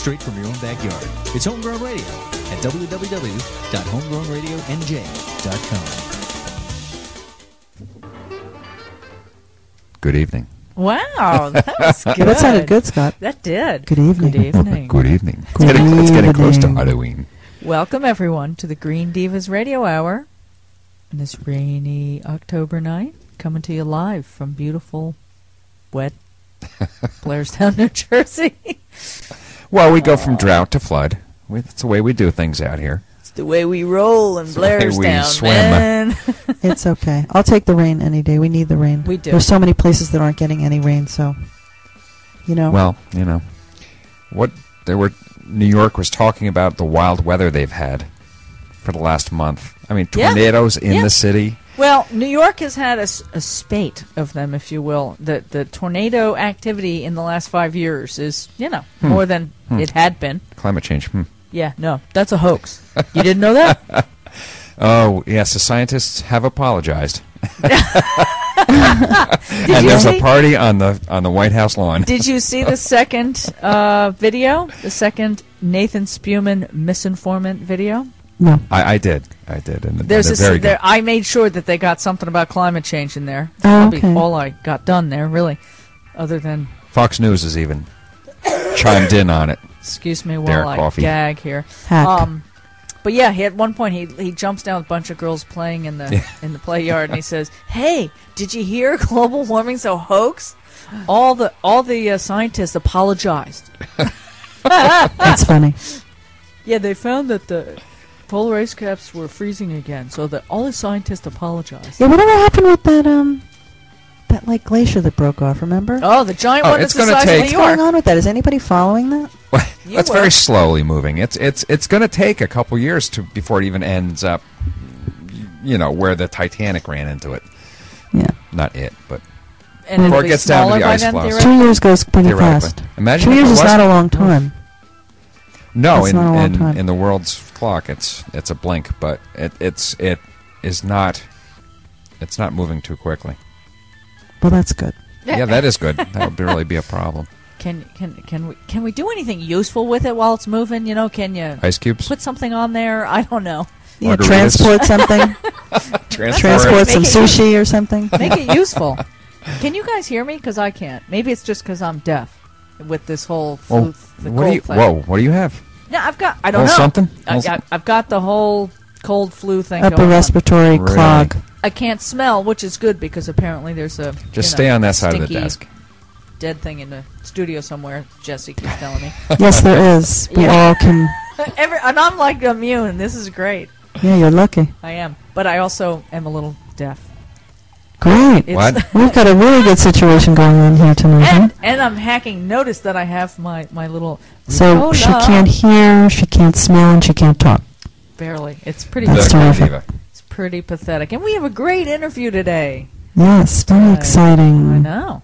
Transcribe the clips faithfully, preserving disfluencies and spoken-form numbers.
straight from your own backyard. It's Homegrown Radio at w w w dot homegrown radio n j dot com. Good evening. Wow, that was good. That sounded good, Scott. That did. Good evening. Good evening. Good evening. It's Good getting, it's getting close to evening. Halloween. Welcome, everyone, to the Green Divas Radio Hour on this rainy October night, coming to you live from beautiful, wet Blairstown, New Jersey. Well, we go from drought to flood. We, that's the way we do things out here. It's the way we roll in It's the way we Blairstown, swim. man. It's okay. I'll take the rain any day. We need the rain. We do. There's so many places that aren't getting any rain, so, you know. Well, you know, what there were. New York was talking about the wild weather they've had for the last month. I mean, Yeah. tornadoes in Yeah. the city. Well, New York has had a, s- a spate of them, if you will. The the tornado activity in the last five years is, you know, Hmm. more than Hmm. it had been. Climate change. Hmm. Yeah, no, that's a hoax. You didn't know that? Oh, yes, the scientists have apologized. Did And you there's see- a party on the on the White House lawn. Did you see the second uh, video? The second Nathan Spuman misinformant video? No. I, I did. I did. And There's they're a, very there, good. I made sure that they got something about climate change in there. Oh, That'll be okay. all I got done there, really. Other than, Fox News has even chimed in on it. excuse me while Derek I Coffey. gag here. Hack. Um, but yeah, he at one point he he jumps down with a bunch of girls playing in the Yeah. in the play yard, and he says, "Hey, did you hear global warming's a hoax?" All the all the uh, scientists apologized. That's funny. Yeah, they found that the polar ice caps were freezing again, so that all the scientists apologized. Yeah, whatever happened with that, um, that, like, glacier that broke off, remember? Oh, the giant Oh, one it's that's the gonna size take- of What's New going York. on with that? Is anybody following that? Well, You that's will. very slowly moving. It's it's it's going to take a couple years to before it even ends up, you know, where the Titanic ran into it. Yeah. Not it, but And it'll Before it be gets down to smaller the by ice then, flows. theoretically? Two years goes pretty theoretically. fast. Imagine Two if years it is was- not a long time. No, That's in, not a long in, time. in the world's clock, it's it's a blink, but it it's it is not it's not moving too quickly. Well, that's good. Yeah, that is good. That would be, really be a problem. Can can can we can we do anything useful with it while it's moving? You know, can you Ice cubes, put something on there? I don't know. Yeah, Margaritas. transport something. transport. transport some Make it- sushi or something. Make it useful. Can you guys hear me? Because I can't. Maybe it's just because I'm deaf with this whole Well, flu. the what do cold you? thing. Whoa, what do you have? Yeah, I've got. I don't Oh, know. something? I, Oh, I, I've got the whole cold flu thing Upper going on. respiratory Really? clog. I can't smell, which is good because apparently there's a Just you stay know, on that side of the stinky desk. dead thing in the studio somewhere. Jesse keeps telling me. Yes, there is. We Yeah. all can. Every, and I'm like immune. This is great. Yeah, you're lucky. I am, but I also am a little deaf. Great. It's- What? We've got a really good situation going on here tonight. huh? And, and I'm hacking. Notice that I have my, my little. So she Ricola. can't hear, she can't smell, and she can't talk. Barely. It's pretty. That's The terrific. diva. It's pretty pathetic. And we have a great interview today. Yes, very Uh, exciting. I know.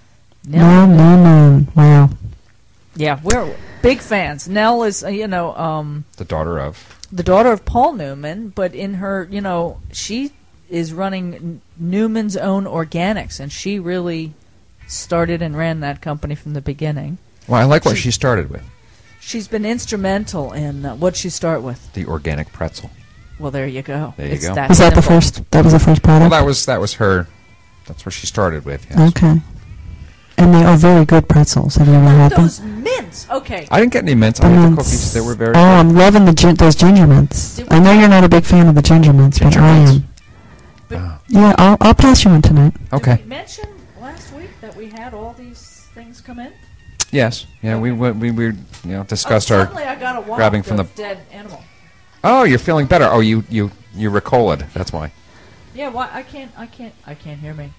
No, no, no. Wow. Yeah, we're big fans. Nell is, uh, you know, um, The daughter of. the daughter of Paul Newman, but in her, you know, she is running N- Newman's Own Organics, and she really started and ran that company from the beginning. Well, I like what She- she started with. She's been instrumental in uh, what'd she start with? The organic pretzel. Well, there you go. There you it's go. That Was that the simple. first? That was the first Well, product. that was that was her. That's where she started with. Yes. Okay. And they are very good pretzels. Have you ever had them? Those mints. Okay. I didn't get any mints. The I had the mints. cookies. They were very Oh, good. I'm loving the gin- those ginger mints. Did I know you're not a big fan of the ginger mints, Ginger but I mints. am. But Ah. Yeah, I'll, I'll pass you one tonight. Okay. Did we mention last week that we had all these things come in? Yes. Yeah. We we we, we you know discussed oh, our. suddenly I got a waft grabbing from of the- dead animal. Oh, you're feeling better. Oh, you you you Ricola'd. That's why. Yeah, why I can't I can't I can't hear me.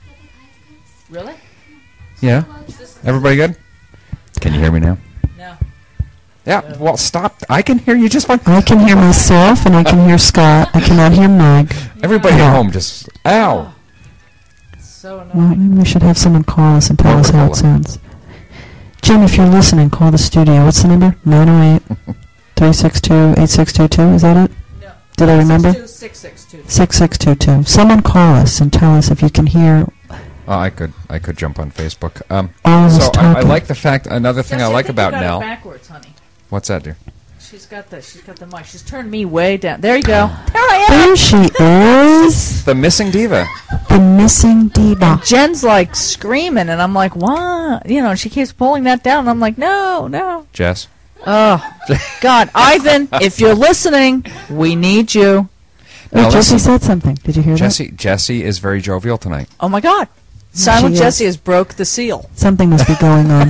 Really? Yeah. Everybody good? Can you hear me now? No. Yeah. Well, stop. I can hear you just fine. I can hear myself, and I can hear Scott. I cannot hear Meg. Everybody Yeah. at home just. Ow. It's so Well, annoying. maybe we should have someone call us and tell Or us how it Ricola. sounds. Jim, if you're listening, call the studio. What's the number? nine oh eight, three six two, eight six two two. Is that it? No. Did I remember? six six two. six six two two. Someone call us and tell us if you can hear Oh, I could I could jump on Facebook. Um, All this so I, I talking. like the fact. Another thing I Jesse, like think about you got it Nell. backwards, honey. What's that, dear? She's got the she's got the mic. She's turned me way down. There you go. There I am. There she is, The missing diva. the missing diva. Jen's like screaming, and I'm like, what? You know, she keeps pulling that down. And I'm like, no, no. Jess. Oh, God, Ivan, if you're listening, we need you. Now Wait, Jesse listen, said something. Did you hear Jesse Jesse is very jovial tonight. Oh my God, Silent She is. Jesse has broke the seal. that? Something must be going on.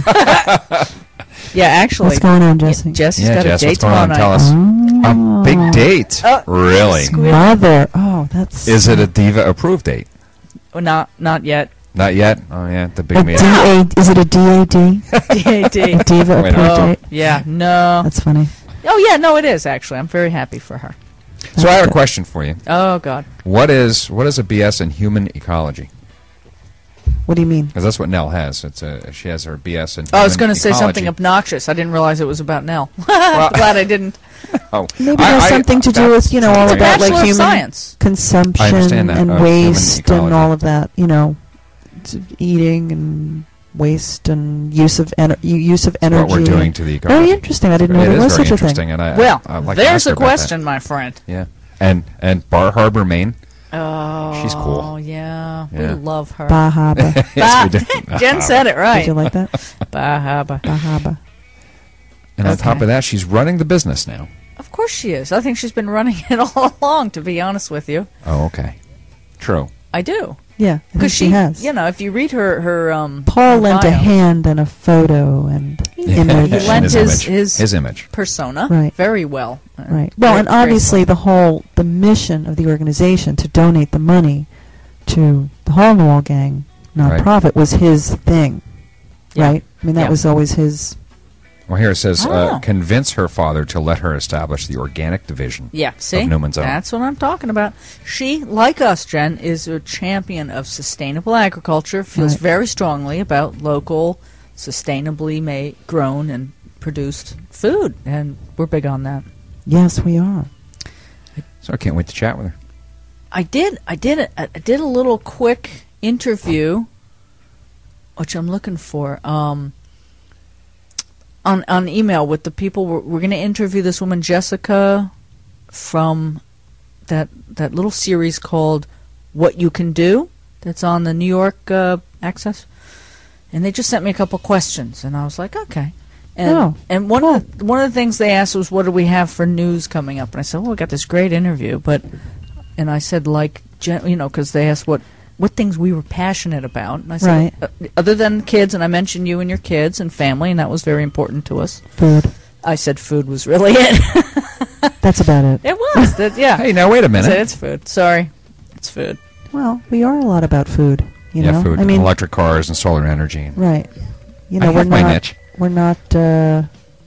Yeah, actually, What's going on, Jesse? Jesse's Yeah, got Jess, a date what's going tomorrow on? night. Tell us. Oh. A big date. Oh, Really? squeal. Mother. Oh, that's... Is it a diva approved date? Oh, not not yet. Not yet. Oh yeah, the big a meeting. D A? Is it a D A D? D A D. A diva Wait, approved Oh, date? yeah, no. That's funny. Oh, yeah, no, it is, actually. I'm very happy for her. So I have a question for you. Oh, God. What is what is a B S in human ecology? What do you mean? Because that's what Nell has. It's a she has her B S in. Oh, I was human going to say something ecology. obnoxious. I didn't realize it was about Nell. Glad I didn't. Oh, Maybe I- there's I- something to do that- with, you know, all It's a about Bachelor like of human Science. consumption I understand that, and of human waste and ecology. all of that, you know, t- eating and waste and use of ener- u- use of energy. What we're doing to the ecology. Very interesting. I didn't know It there is was very such a thing. interesting, and I, Well, I, I'd like to there's ask her a about that. question, my friend. Yeah, and and Bar Harbor, Maine. Oh, She's cool. Oh, yeah. Yeah. We love her. Bahaba. Yes, we do. Jen said it right. Did you like that? Bahaba. Bahaba. And on Okay. top of that, she's running the business now. Of course she is. I think she's been running it all along, to be honest with you. Oh, okay. True. I do. Yeah, I think Because she, she, has. you know, if you read her, her um, Paul her lent a bio, hand and a photo and image. He lent his, his- image. his- his image. persona Right. very well. Uh, Right. Well, very and obviously graceful. the whole the mission of the organization to donate the money to the Hole in the Wall Gang nonprofit was his thing, Yeah. right? I mean, that Yeah. was always his. Well, here it says, I don't uh, know. convince her father to let her establish the organic division. Yeah, see? Newman's Own. That's what I'm talking about. She, like us, Jen, is a champion of sustainable agriculture, feels Right. very strongly about local, sustainably made, grown, and produced food, and we're big on that. Yes, we are. So I can't wait to chat with her. I did, I did, a, I did a little quick interview, which I'm looking for, um, on on email with the people. We're, we're going to interview this woman Jessica from that that little series called "What You Can Do" that's on the New York uh, Access, and they just sent me a couple questions, and I was like, okay. And Oh, and one cool. of the, one of the things they asked was, what do we have for news coming up? And I said, well, we got this great interview, but and I said, like, gen- you know, because they asked what what things we were passionate about, and I said, Right. uh, other than kids, and I mentioned you and your kids and family, and that was very important to us. Food. I said food was really it. That's about it. It was. That, yeah. Hey, now wait a I said, minute. it's food. Sorry. It's food. Well, we are a lot about food. You yeah, know, food, I mean, electric cars, and solar energy. right? You I know, we're have my not. niche. We're not. Uh,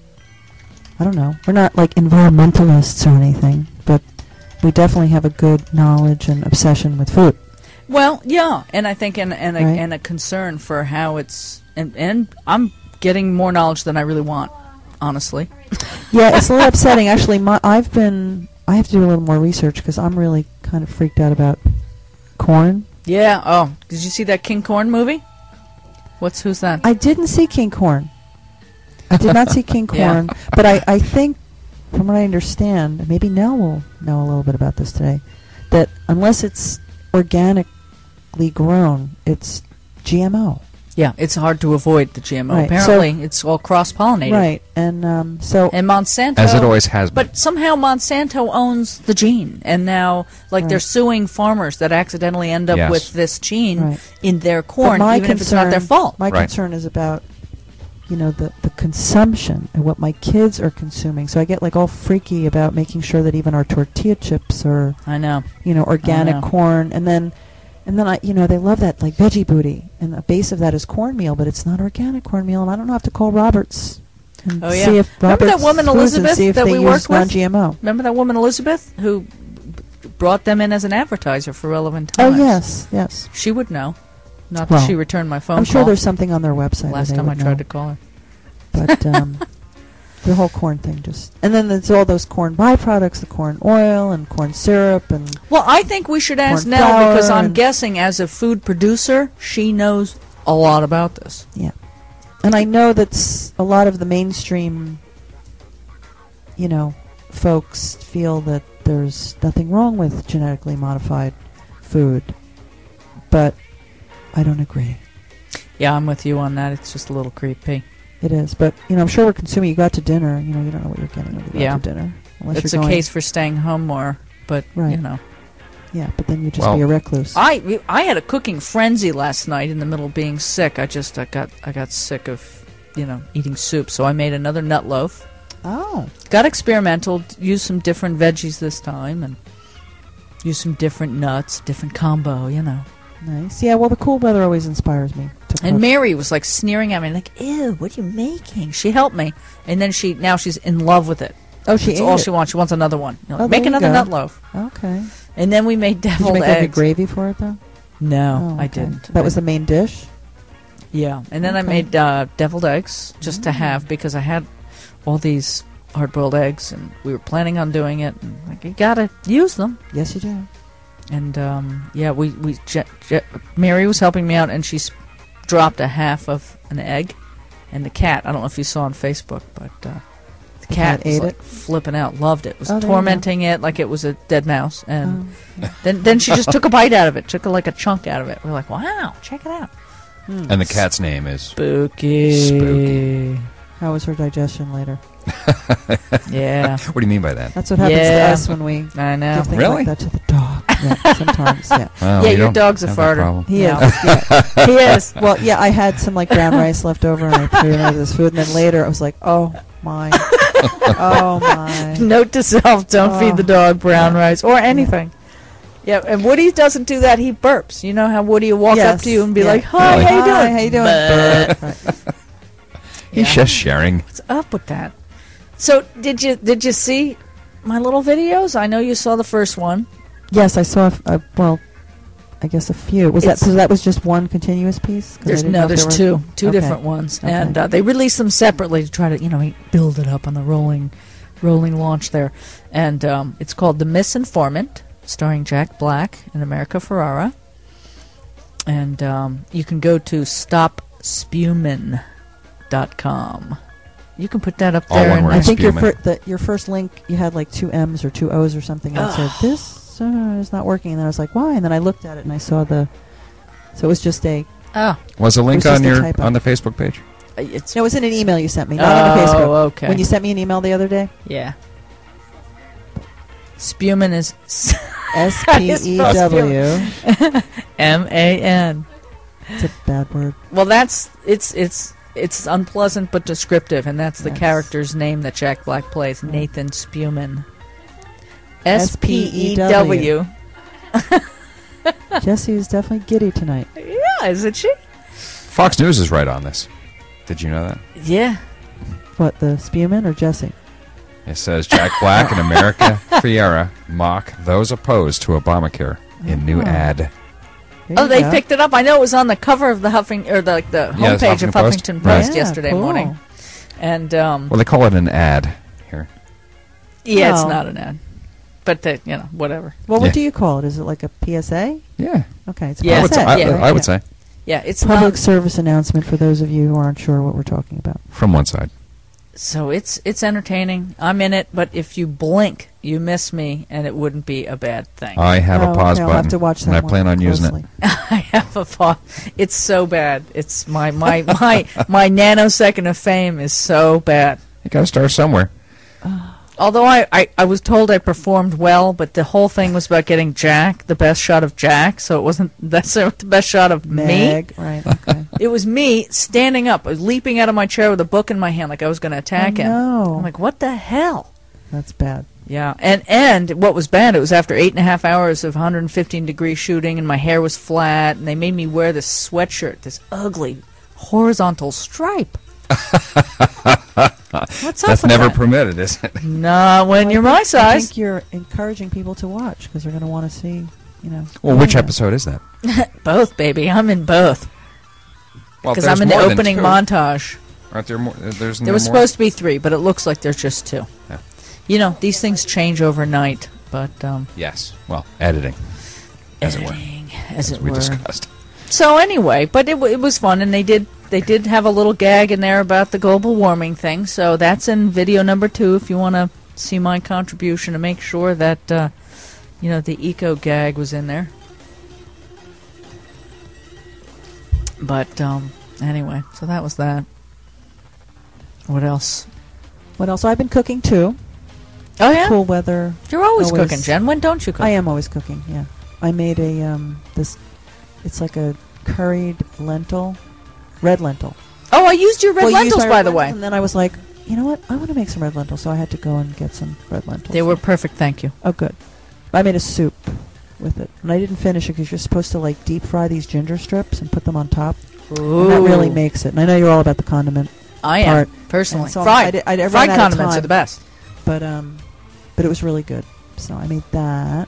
I don't know. We're not like environmentalists or anything, but we definitely have a good knowledge and obsession with food. Well, yeah, and I think and and a, Right. and a concern for how it's and and I'm getting more knowledge than I really want, honestly. Yeah, it's a little upsetting. Actually, my, I've been. I have to do a little more research because I'm really kind of freaked out about corn. Yeah. Oh, did you see that King Corn movie? What's who's that? I didn't see King Corn. I did not see King Yeah. Corn, but I, I think, from what I understand, maybe Nell will know a little bit about this today, that unless it's organically grown, it's G M O. Yeah, it's hard to avoid the G M O. Right, Apparently, it's all cross-pollinated. Right, and um, so And Monsanto, As it always has been. but somehow Monsanto owns the gene, and now, like, they're Right. suing farmers that accidentally end up Yes. with this gene Right. in their but corn, my even if it's not their concern- fault. My Right. concern is about, you know, the, the consumption and what my kids are consuming. So I get like all freaky about making sure that even our tortilla chips are, I know. you know, organic know. corn, and then, and then I, you know, they love that like veggie booty, and the base of that is cornmeal, but it's not organic cornmeal, and I don't know, I have to call Roberts and Oh, yeah. see if Remember that Roberts woman, Foods Elizabeth, and see if that they we use worked with? non-G M O. Remember that woman Elizabeth who b- brought them in as an advertiser for Relevant Oh Times? yes, yes. She would know. Not Well, that she returned my phone I'm call. sure there's something on their website. Last where they time I would tried know. to call her. But um, the whole corn thing just, and then there's all those corn byproducts, the corn oil and corn syrup and Well, I think we should ask Corn Nell flour because I'm and- guessing as a food producer, she knows a lot about this. yeah. And I know that's a lot of the mainstream, you know, folks feel that there's nothing wrong with genetically modified food, but I don't agree. Yeah, I'm with you on that. It's just a little creepy. It is, but you know, I'm sure we're consuming. You go out to dinner, you know, you don't know what you're getting when you go Yeah. out to dinner, unless It's you're a going. case for staying home more, but Right. you know. Yeah, but then you just Well, be a recluse. I I had a cooking frenzy last night in the middle of being sick. I just I got I got sick of, you know, eating soup, so I made another nut loaf. oh, Got experimental, used some different veggies this time and used some different nuts, different combo, you know. nice. Yeah, well, the cool weather always inspires me to And cook. Mary was like sneering at me like, "Ew, what are you making?" She helped me, and then she now she's in love with it. oh, she That's ate all it. she wants. She wants another one. You know, Oh, make there you another go. nut loaf. Okay. And then we made Did you deviled make like a eggs. gravy for it though? No, Oh, I okay. didn't. That was I- the main dish. yeah. And then I Okay. made uh, deviled eggs just to Mm. have because I had all these hard-boiled eggs and we were planning on doing it. And like, you gotta use them. Yes, you do. And um, yeah, we we Je- Je- Mary was helping me out, and she s- dropped a half of an egg, and the cat. I don't know if you saw on Facebook, but uh, the The cat cat was ate like it? flipping out, loved it, was Oh, there you tormenting it like it was a dead mouse, and Oh. then then she just took a bite out of it, took a, like a chunk out of it. We're like, wow, check it out, Hmm. And the cat's name is. spooky, Spooky. How was her digestion later? Yeah, What do you mean by that? That's what happens Yeah. to us when we I know. give things Really? like that to the dog. Yeah, sometimes, yeah. Well, Yeah, you your don't dog's a have that farter. problem. He Yeah. is. Yeah. He is. Well, yeah, I had some like brown rice left over, and I threw it into this food. And then later, I was like, "Oh my, oh my." Note to self: don't Oh. feed the dog brown rice or anything. Yeah, and Woody doesn't do that. He burps. You know how Woody will walk up Yes, to you and be yeah. like, "Hi, Really? how you doing? Hi, how you doing? But- Right. He's Yeah. just sharing. What's up with that?" So did you did you see my little videos? I know you saw the first one. Yes, I saw. A, f- a- well, I guess a few. Was that It's- so? That was just one continuous piece. 'Cause I There's didn't no, know if there's there were- two two Okay. different ones, Okay. and uh, they released them separately to try to you know build it up on the rolling rolling launch there. And um, it's called The Misinformant, starring Jack Black and America Ferrara. And um, you can go to stop spumin dot com. You can put that up All there. one and word. I think your Spewman. fir- the, your first link you had like two M's or two O's or something. And it said this uh, is not working, and then I was like, why? And then I looked at it and I saw the. So it was just a. Oh, Was a link It was on just a your typo. on the Facebook page? it's No, it was in an email you sent me, not on the oh, Facebook. okay. When you sent me an email the other day, yeah. Spumin is S P E W. M A N. It's a bad word. Well, that's it's it's it's unpleasant but descriptive, and that's the Yes. character's name that Jack Black plays, Yeah. Nathan Spumin. S S P P E E W. W. Jessie is definitely giddy tonight. Yeah, isn't she? Fox News is right on this. Did you know that? Yeah. What, the Spewman or Jessie? It says Jack Black and America Fiera mock those opposed to Obamacare in new Oh. ad. There Oh, you they go. picked it up. I know it was on the cover of the Huffing or the like the Yeah, it's homepage of Huffington Post. Huffington Right. Post Yeah, yesterday cool. morning. And um, Well, they call it an ad here. yeah, it's Oh. not an ad, but the, you know, whatever. Well, what Yeah. do you call it? Is it like a P S A? Yeah, Okay, it's a Yeah, I would, P S say, A. I, yeah, I would yeah. say Yeah, it's Public not. service announcement for those of you who aren't sure what we're talking about. from one side. So it's it's entertaining. I'm in it, but if you blink, you miss me, and it wouldn't be a bad thing. I have Oh, a pause okay, button, I'll have to watch that and I one plan on using closely. I have a thought. It's so bad. It's my my my my nanosecond of fame is so bad. it. You got to start somewhere. Although I, I, I was told I performed well, but the whole thing was about getting Jack, the best shot of Jack, so it wasn't that's the best shot of me. Meg, right? Okay. It was me standing up, leaping out of my chair with a book in my hand like I was going to attack Oh, him. no. I'm like, what the hell? That's bad. Yeah, and and what was bad, it was after eight and a half hours of one hundred fifteen degree shooting, and my hair was flat, and they made me wear this sweatshirt, this ugly horizontal stripe. What's up That's with never that? permitted, is it? Nah, when Well, you're I my think- I size. think you're encouraging people to watch because they're going to want to see, you know. Well, which Yeah. episode is that? Both, baby. I'm in both. Well, Because there's I'm in the more than opening two. montage. Aren't there more? uh, There's no There was more? supposed to be three, but it looks like there's just two. Yeah. You know, these things change overnight, but um, Yes. Well, editing, as it were, editing, as, as it we were. discussed. So anyway, but it, w- it was fun, and they did they did have a little gag in there about the global warming thing. So that's in video number two. If you want to see my contribution to make sure that uh, you know the eco gag was in there. But um, anyway, so that was that. What else? What else? I've been cooking too. Oh yeah, Cool weather. you're always, Always. cooking, Jen. When don't you cook? I am always cooking. Yeah, I made a um this. It's like a curried lentil, red lentil. Oh, I used your red Well, you used lentils, my by red the lentils, way. And then I was like, you know what? I want to make some red lentils, so I had to go and get some red lentils. They were perfect, thank you. Oh, good. I made a soup with it, and I didn't finish it because you're supposed to like deep fry these ginger strips and put them on top. Ooh. And that really makes it. And I know you're all about the condiment, I am part. personally And so fried. I did- I did- I ran fried out of condiments are time. the best. but um, but it was really good. So I made that,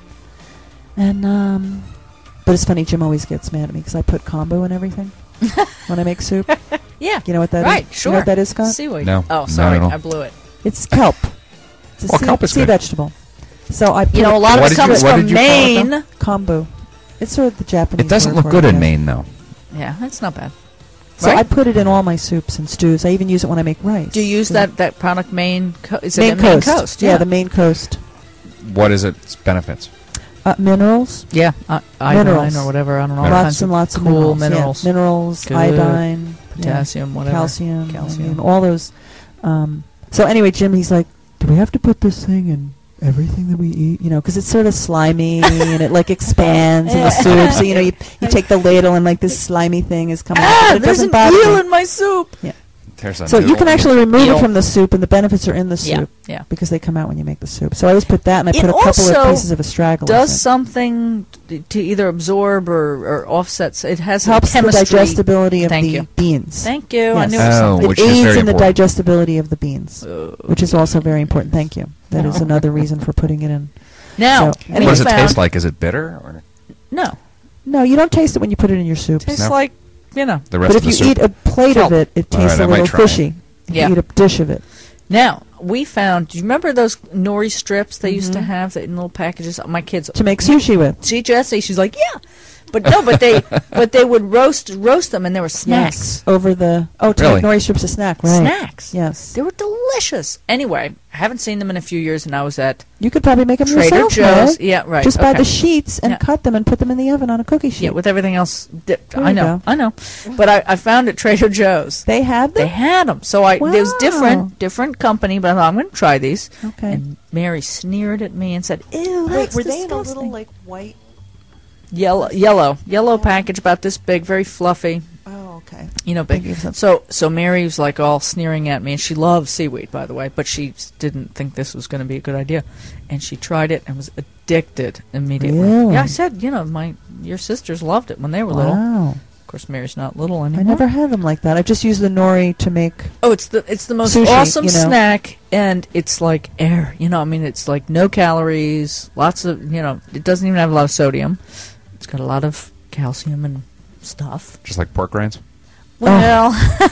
and um, but it's funny. Jim always gets mad at me because I put kombu in everything when I make soup. Yeah, You know what that is? right. You Sure. know what that is, Scott? Seaweed. No, Oh, not sorry, at all. I blew it. It's kelp. It's a Well, sea, kelp is sea good. vegetable. So I put You know, a lot What of it did you- comes what from did you call it, Maine. kombu. It's sort of the Japanese. It doesn't word look for good it, I in guess. Maine, though. Yeah, that's not bad. So Right? I put it in all my soups and stews. I even use it when I make rice. Do you use So- that, that product Maine? Co- is Maine it in Maine Coast? Coast? Yeah, the Maine Coast. What is its benefits? Uh, minerals, yeah, uh, iodine Minerals. or whatever. I don't know. all Minerals. kinds lots and lots of cool minerals. minerals. Yeah, minerals, Good. iodine, yeah, Potassium, whatever. calcium, I Calcium. mean, all those. Um, so anyway, Jim, he's like, "Do we have to put this thing in everything that we eat?" You know, because it's sort of slimy and it like expands in the soup. So you know, you you take the ladle and like this slimy thing is coming. out, Ah, but it there's doesn't an bother eel me. in my soup. There's a So you noodle. can actually remove Eel. it from the soup, and the benefits are in the Yeah, soup yeah. because they come out when you make the soup. So I always put that, and I It put a couple also of pieces of astragalus. Does in. something t- to either absorb or, or offsets. It has helps a the chemistry. digestibility of Thank the you. beans. Thank you. I Yes. knew it was Oh, something. which it is aids very in the important. digestibility of the beans, Uh, which is also very important. Thank you. That is No. another reason for putting it in. Now, So, we anyway. What does it found- taste like? Is it bitter? Or No, No, you don't taste it when you put it in your soup. tastes No. like you know. the rest But of if the you soup? eat a plate Kelp. of it, it All tastes right, I a might little try it. fishy. If Yeah. you eat a dish of it. Now we found. Do you remember those nori strips they used to Mhm. have that in little packages? My kids To make sushi with. See Jessie, she's like, yeah, but no, but they but they would roast roast them, and they were snacks. Yes. Over the... Oh, to Really? make nori strips a snack, right. Snacks. Yes. They were delicious. Anyway, I haven't seen them in a few years, and I was at You could probably make them Trader yourself, Joe's. Meg. Yeah, right. Just buy okay. the sheets and Yeah. cut them and put them in the oven on a cookie sheet. Yeah, with everything else dipped. There I you know, go. I know. But I, I found at Trader Joe's. They had They them? had them. So I there was Wow. different different company, but I thought I'm going to try these. Okay. And Mary sneered at me and said, "Ew, Wait, that's were they in a disgusting." little, like, white... yellow, yellow, yellow package about this big, very fluffy, Oh, okay. you know, big. Thinking of something. So so Mary was like all sneering at me, and she loves seaweed, by the way, but she s- didn't think this was going to be a good idea, and she tried it and was addicted immediately. Really? Yeah, I said, you know, my your sisters loved it when they were little. Wow. Of course, Mary's not little anymore. I never had them like that. I've just used the nori to make... Oh, it's the it's the most Sushi, awesome you know. snack, and it's like air. You know, I mean, it's like no calories, lots of you know. It doesn't even have a lot of sodium. It's got a lot of calcium and stuff. Just like pork rinds? Well,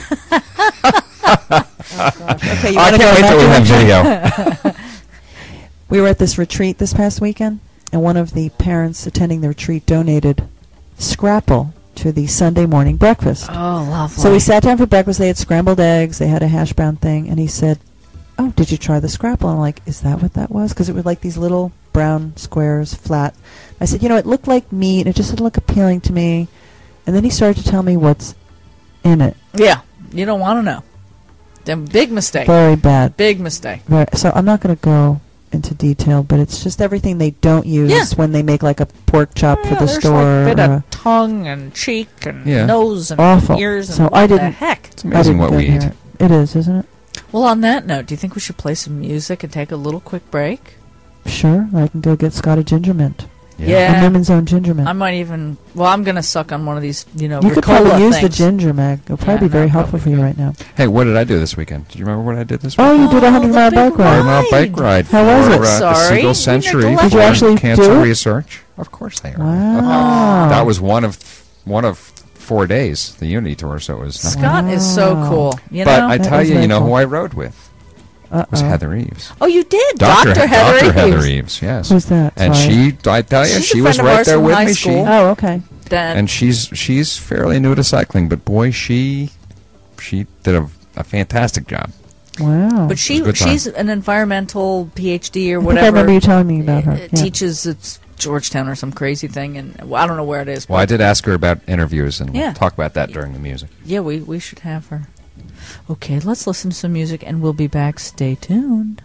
Okay, you I wanna can't go wait till we back have to- video. We were at this retreat this past weekend, and one of the parents attending the retreat donated Scrapple to the Sunday morning breakfast. oh, lovely. So we sat down for breakfast. They had scrambled eggs. They had a hash brown thing, and he said, "Oh, did you try the Scrapple?" And I'm like, "Is that what that was?" Because it was like these little brown squares, flat. I said, "You know, it looked like meat. It just didn't look appealing to me." And then he started to tell me what's in it. Yeah, you don't want to know. Then big mistake. Very bad. Big mistake. Very, so I'm not going to go into detail, but it's just everything they don't use Yeah. when they make like a pork chop Yeah, for the there's store. like a bit or of tongue and cheek and Yeah. nose and Awful. ears and So what I the didn't- heck. It's I amazing didn't what go we near eat. It. it is, isn't it? Well, on that note, do you think we should play some music and take a little quick break? Sure. I can go get Scott a ginger mint. Yeah. A Women's Own ginger mint. I might even. Well, I'm gonna suck on one of these. You know, you could Ricola probably use things. the ginger, Meg. It'll probably Yeah, be very no, helpful for probably you good. right now. Hey, what did I do this weekend? Do you remember what I did this Oh, weekend? you did a Oh, hundred the mile big bike one. ride. Hundred mile bike ride How was for it? uh, the Sorry, Siegel you Century neglected for Did you actually Cancer do it? Research. Of course I heard. Wow. That was one of one of four days, the Unity tour, so it was nothing. Scott is so Wow. cool. You But know? I That tell is you, very you know cool. who I rode with? Uh-oh. Was Heather Eves. oh, you did, Doctor Doctor Heather Doctor Eves. Heather Eves, yes. Who's that? And Sorry. she, I tell you, She's a she was friend of right ours there from with high me. school. She, Oh, okay. That and she's she's fairly new to cycling, but boy, she she did a, a fantastic job. Wow. But she It was a good time. she's an environmental PhD or I think whatever. I remember you telling me about her. uh, Yeah. Teaches at Georgetown or some crazy thing, and well, I don't know where it is. Well, but I did ask her about interviews, and Yeah. we'll talk about that during the music. Yeah, we we should have her. Okay, let's listen to some music, and we'll be back. Stay tuned.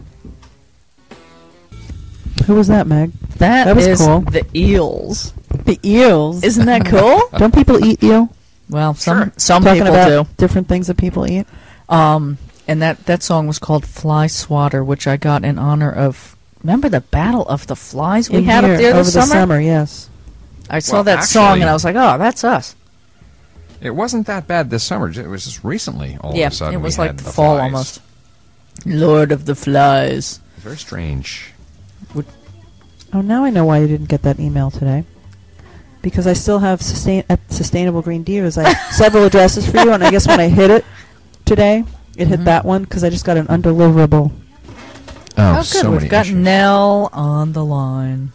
Who was that, Meg? That, That was is cool. the Eels. The eels. Isn't that cool? Don't people eat eel? Well, some Sure. some Talking people about do. different things that people eat. Um, and that, that song was called Fly Swatter, which I got in honor of. Remember the Battle of the Flies we In had here, up there over this the summer? summer, yes. I saw Well, that song actually- and I was like, oh, that's us. It wasn't that bad this summer. It was just recently. All yeah, of a sudden, it was we like had the, the fall flies. almost. Lord of the Flies. Very strange. Oh, now I know why you didn't get that email today. Because I still have sustain- at Sustainable Green Divas. I have several addresses for you, and I guess when I hit it today, it hit Mhm. that one because I just got an undeliverable. Oh, Oh, good. so We've many got issues. Nell on the line.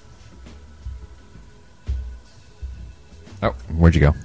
Oh, where'd you go?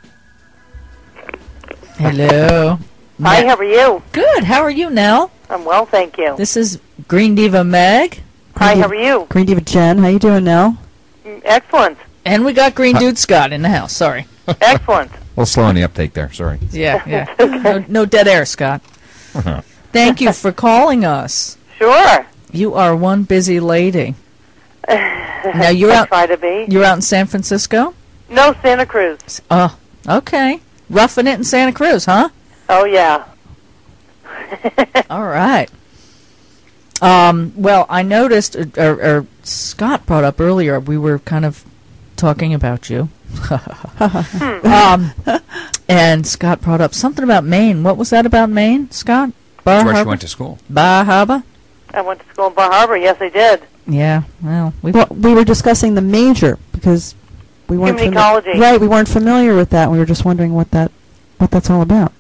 Hello. Hi, Ne- how are you? Good. How are you, Nell? I'm well, thank you. This is Green Diva Meg. Hi, how are you? Green Diva Jen, how you doing now? Mm, Excellent, And we got Green Dude Scott in the house. Sorry. excellent. A little slow on the uptake there. Sorry. Yeah, yeah. No, no dead air, Scott. Thank you for calling us. Sure. You are one busy lady. Now you're I out. try to be. You're out in San Francisco. No, Santa Cruz. Oh, okay. Roughing it in Santa Cruz, huh? Oh, yeah. All right. Um, well, I noticed, or, or, or Scott brought up earlier, we were kind of talking about you. um, and Scott brought up something about Maine. What was that about Maine, Scott? Bar That's where she Harbor? went to school. Bar Harbor? I went to school in Bar Harbor. Yes, I did. Yeah, well, we Well, we were discussing the major because we weren't Human fami- ecology. right. We weren't familiar with that. We were just wondering what that what that's all about.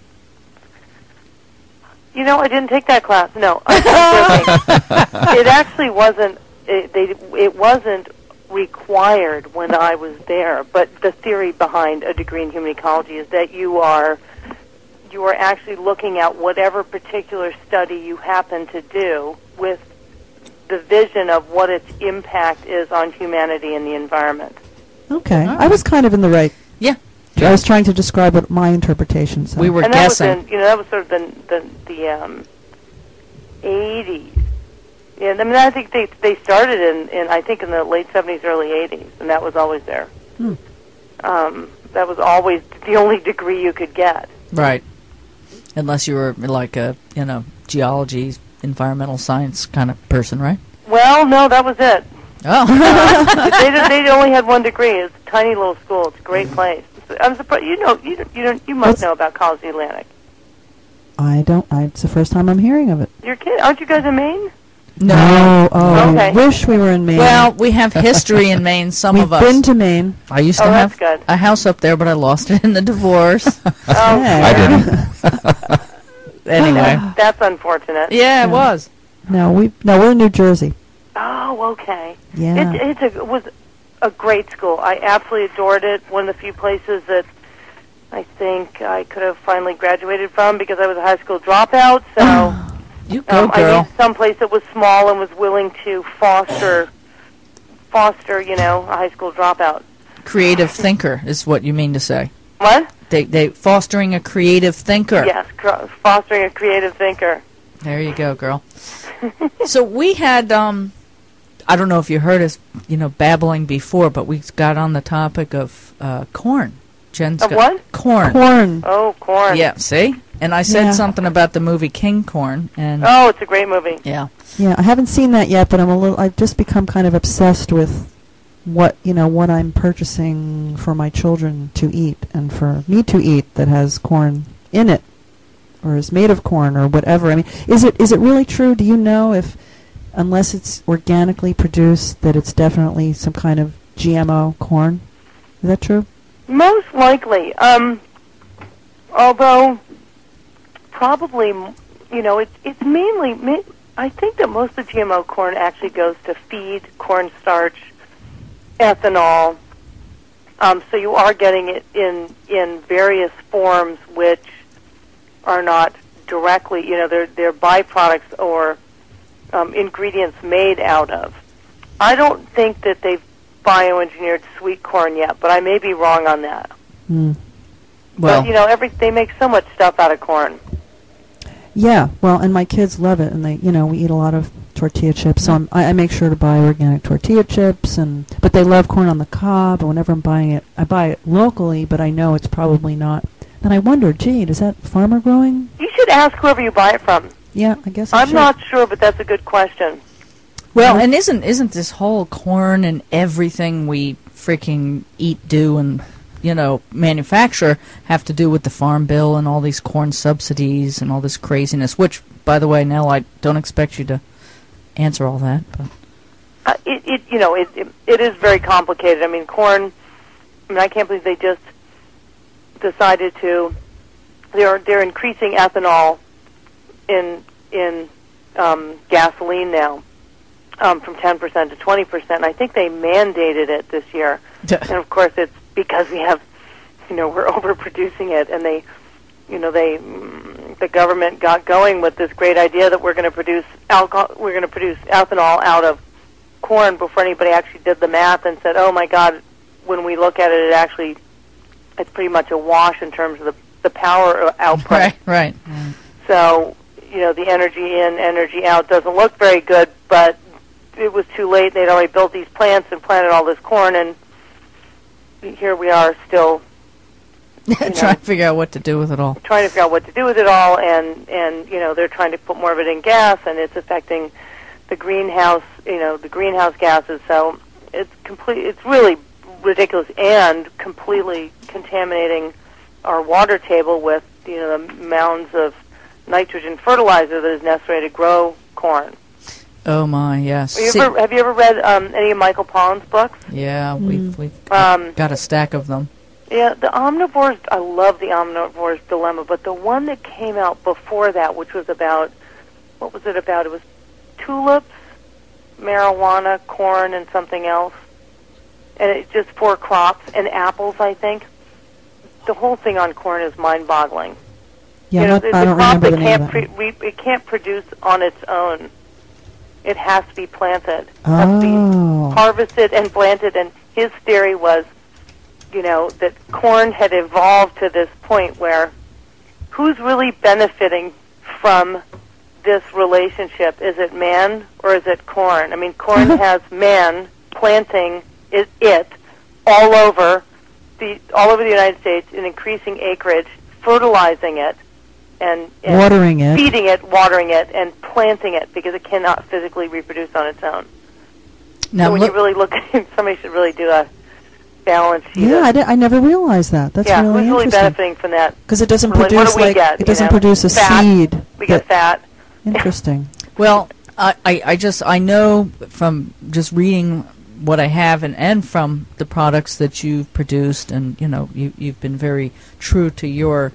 You know, I didn't take that class. No, I'm joking. It actually wasn't. It, they, it wasn't required when I was there. But the theory behind a degree in human ecology is that you are you are actually looking at whatever particular study you happen to do with the vision of what its impact is on humanity and the environment. Okay, All I was kind of in the right. Yeah. I was trying to describe what my interpretation. So. we were and that guessing. was in, you know, that was sort of the the, the um, eighties. Yeah, I mean, I think they they started in, in I think in the late seventies, early eighties, and that was always there. Hmm. Um, that was always the only degree you could get. Right. Unless you were like a, you know, geology, environmental science kind of person, right? Well, no, that was it. Oh. they did- they only had one degree. It's a tiny little school. It's a great place. I'm surprised. You know, you don't- you don't, you must What's- know about College Atlantic. I don't. I, it's the first time I'm hearing of it. You're kidding? Aren't you guys in Maine? No. Oh, Okay. I wish we were in Maine. Well, we have history in Maine, some we've of us. been to Maine. I used Oh, to that's have good. a house up there, but I lost it in the divorce. Oh, Yeah. I didn't. Anyway. that's unfortunate. Yeah, it was. No, we no, we're in New Jersey. Oh, okay. Yeah. It, it's a, it was a great school. I absolutely adored it. One of the few places that I think I could have finally graduated from because I was a high school dropout. So You go, um, I girl. needed someplace that was small and was willing to foster, foster, you know, a high school dropout. Creative thinker is what you mean to say. What? They, they fostering a creative thinker. Yes, cr- fostering a creative thinker. There you go, girl. So we had, um, I don't know if you heard us, you know, babbling before, but we got on the topic of uh, corn. Jen's Of got what? corn. Corn. Oh, corn. Yeah, see? And I said Yeah. something about the movie King Corn, and Oh, it's a great movie. yeah. Yeah, I haven't seen that yet, but I'm a little. I've just become kind of obsessed with what you know what I'm purchasing for my children to eat and for me to eat that has corn in it or is made of corn or whatever. I mean, is it is it really true? Do you know if unless it's organically produced that it's definitely some kind of G M O corn? Is that true? Most likely. Um, although, probably, you know, it's it's mainly. Ma- I think that most of the G M O corn actually goes to feed, cornstarch, ethanol. Um, so you are getting it in in various forms, which are not directly, you know, they're they're byproducts or um, ingredients made out of. I don't think that they've bioengineered sweet corn yet, but I may be wrong on that. Mm. Well, But, you know, every they make so much stuff out of corn. Yeah, well, and my kids love it, and they, you know, we eat a lot of tortilla chips, so I'm, I, I make sure to buy organic tortilla chips, and but they love corn on the cob, and whenever I'm buying it, I buy it locally, but I know it's probably not. Then I wonder, gee, is that farmer growing? You should ask whoever you buy it from. Yeah, I guess I I'm should. not sure, but that's a good question. well, and isn't isn't this whole corn and everything we freaking eat, do, and you know manufacture have to do with the farm bill and all these corn subsidies and all this craziness? Which, by the way, Nell, I don't expect you to answer all that, but Uh, it, it, you know, it, it it is very complicated. I mean, corn. I mean, I can't believe they just decided to. They're they're increasing ethanol in in um, gasoline now um, from ten percent to twenty percent. I think they mandated it this year, and of course it's because we have, you know, we're overproducing it, and they, you know, they mm, the government got going with this great idea that we're going to produce alcohol, we're going to produce ethanol out of corn before anybody actually did the math and said, oh my God, when we look at it, it actually it's pretty much a wash in terms of the the power output. right, right. So, you know, the energy in, energy out doesn't look very good, but it was too late. They'd already built these plants and planted all this corn, and here we are still Trying to figure out what to do with it all. trying to figure out what to do with it all, and, and, you know, they're trying to put more of it in gas, and it's affecting the greenhouse, you know, the greenhouse gases. So it's complete, it's really ridiculous and completely contaminating our water table with, you know, the mounds of nitrogen fertilizer that is necessary to grow corn. Oh my, yes. Have you See- ever, have you ever read um, any of Michael Pollan's books? yeah, we've we've Um, got a stack of them. Yeah, the Omnivores, I love the Omnivore's Dilemma, but the one that came out before that, which was about, what was it about? It was tulips, marijuana, corn, and something else. And it's just four crops, and apples, I think. The whole thing on corn is mind-boggling. Yeah, you know, not, it's I a don't crop remember that the name can't of that. pre- re- it can't produce on its own. It has to be planted. It has to Oh. be harvested and planted, and his theory was, you know, that corn had evolved to this point where who's really benefiting from this relationship? Is it man or is it corn? I mean, corn has man planting it, it all over the all over the United States in increasing acreage, fertilizing it, and, and Watering it. feeding it, watering it, and planting it because it cannot physically reproduce on its own. Now, so when look, you really look at it, somebody should really do a balance sheet. Yeah, of- I, di- I never realized that. That's yeah, really who's really interesting. benefiting from that? Because it doesn't Like, what do produce we like get, it you doesn't know? produce a Fat. seed. We get that- fat. Interesting. well, I, I, I just I know from just reading what I have and, and from the products that you've produced, and you know you you've been very true to your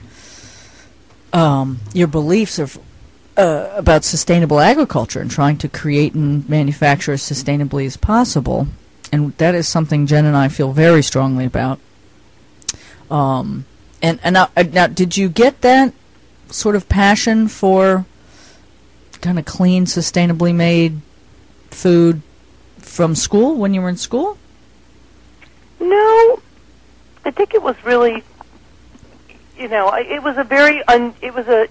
um, your beliefs of uh, about sustainable agriculture and trying to create and manufacture as sustainably as possible, and that is something Jen and I feel very strongly about. Um, and and now, uh, now did you get that sort of passion for kind of clean, sustainably made food from school when you were in school? No, I think it was really, you know, I- it was a very, un, it was a,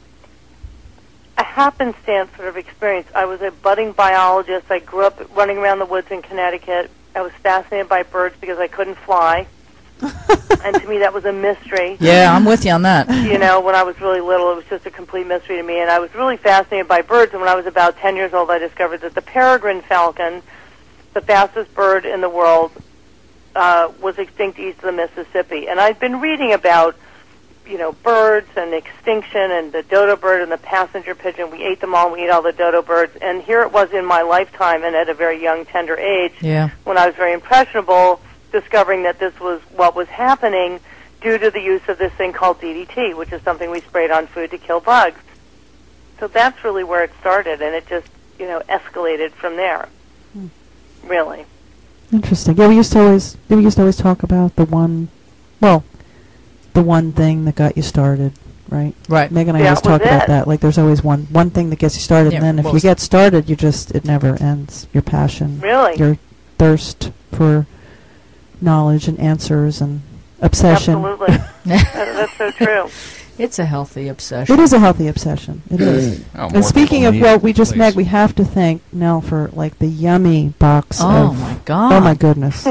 a happenstance sort of experience. I was a budding biologist. I grew up running around the woods in Connecticut. I was fascinated by birds because I couldn't fly. And to me, that was a mystery. Yeah, I'm with you on that. You know, when I was really little, it was just a complete mystery to me. And I was really fascinated by birds. And when I was about ten years old, I discovered that the peregrine falcon, the fastest bird in the world, uh, was extinct east of the Mississippi. And I'd been reading about, you know, birds and extinction and the dodo bird and the passenger pigeon. We ate them all. We ate all the dodo birds. And here it was in my lifetime and at a very young, tender age, Yeah. when I was very impressionable, discovering that this was what was happening due to the use of this thing called D D T, which is something we sprayed on food to kill bugs. So that's really where it started, and it just, you know, escalated from there. Hmm. Really. Interesting. Yeah, we used to always we used to always talk about the one, well, the one thing that got you started, right? Right. Meg and I Yeah, always that was talk about it. that. Like, there's always one one thing that gets you started, Yeah, and then if what you was- get started, you just it never ends. Your passion, Really? your thirst for knowledge and answers and obsession. Absolutely. That- that's so true. It's a healthy obsession. It is a healthy obsession. It is. Oh, more And speaking people of, need well, it, we just, please. Meg, we have to thank Nell for, like, the yummy box Oh, of... my God. Oh, my goodness.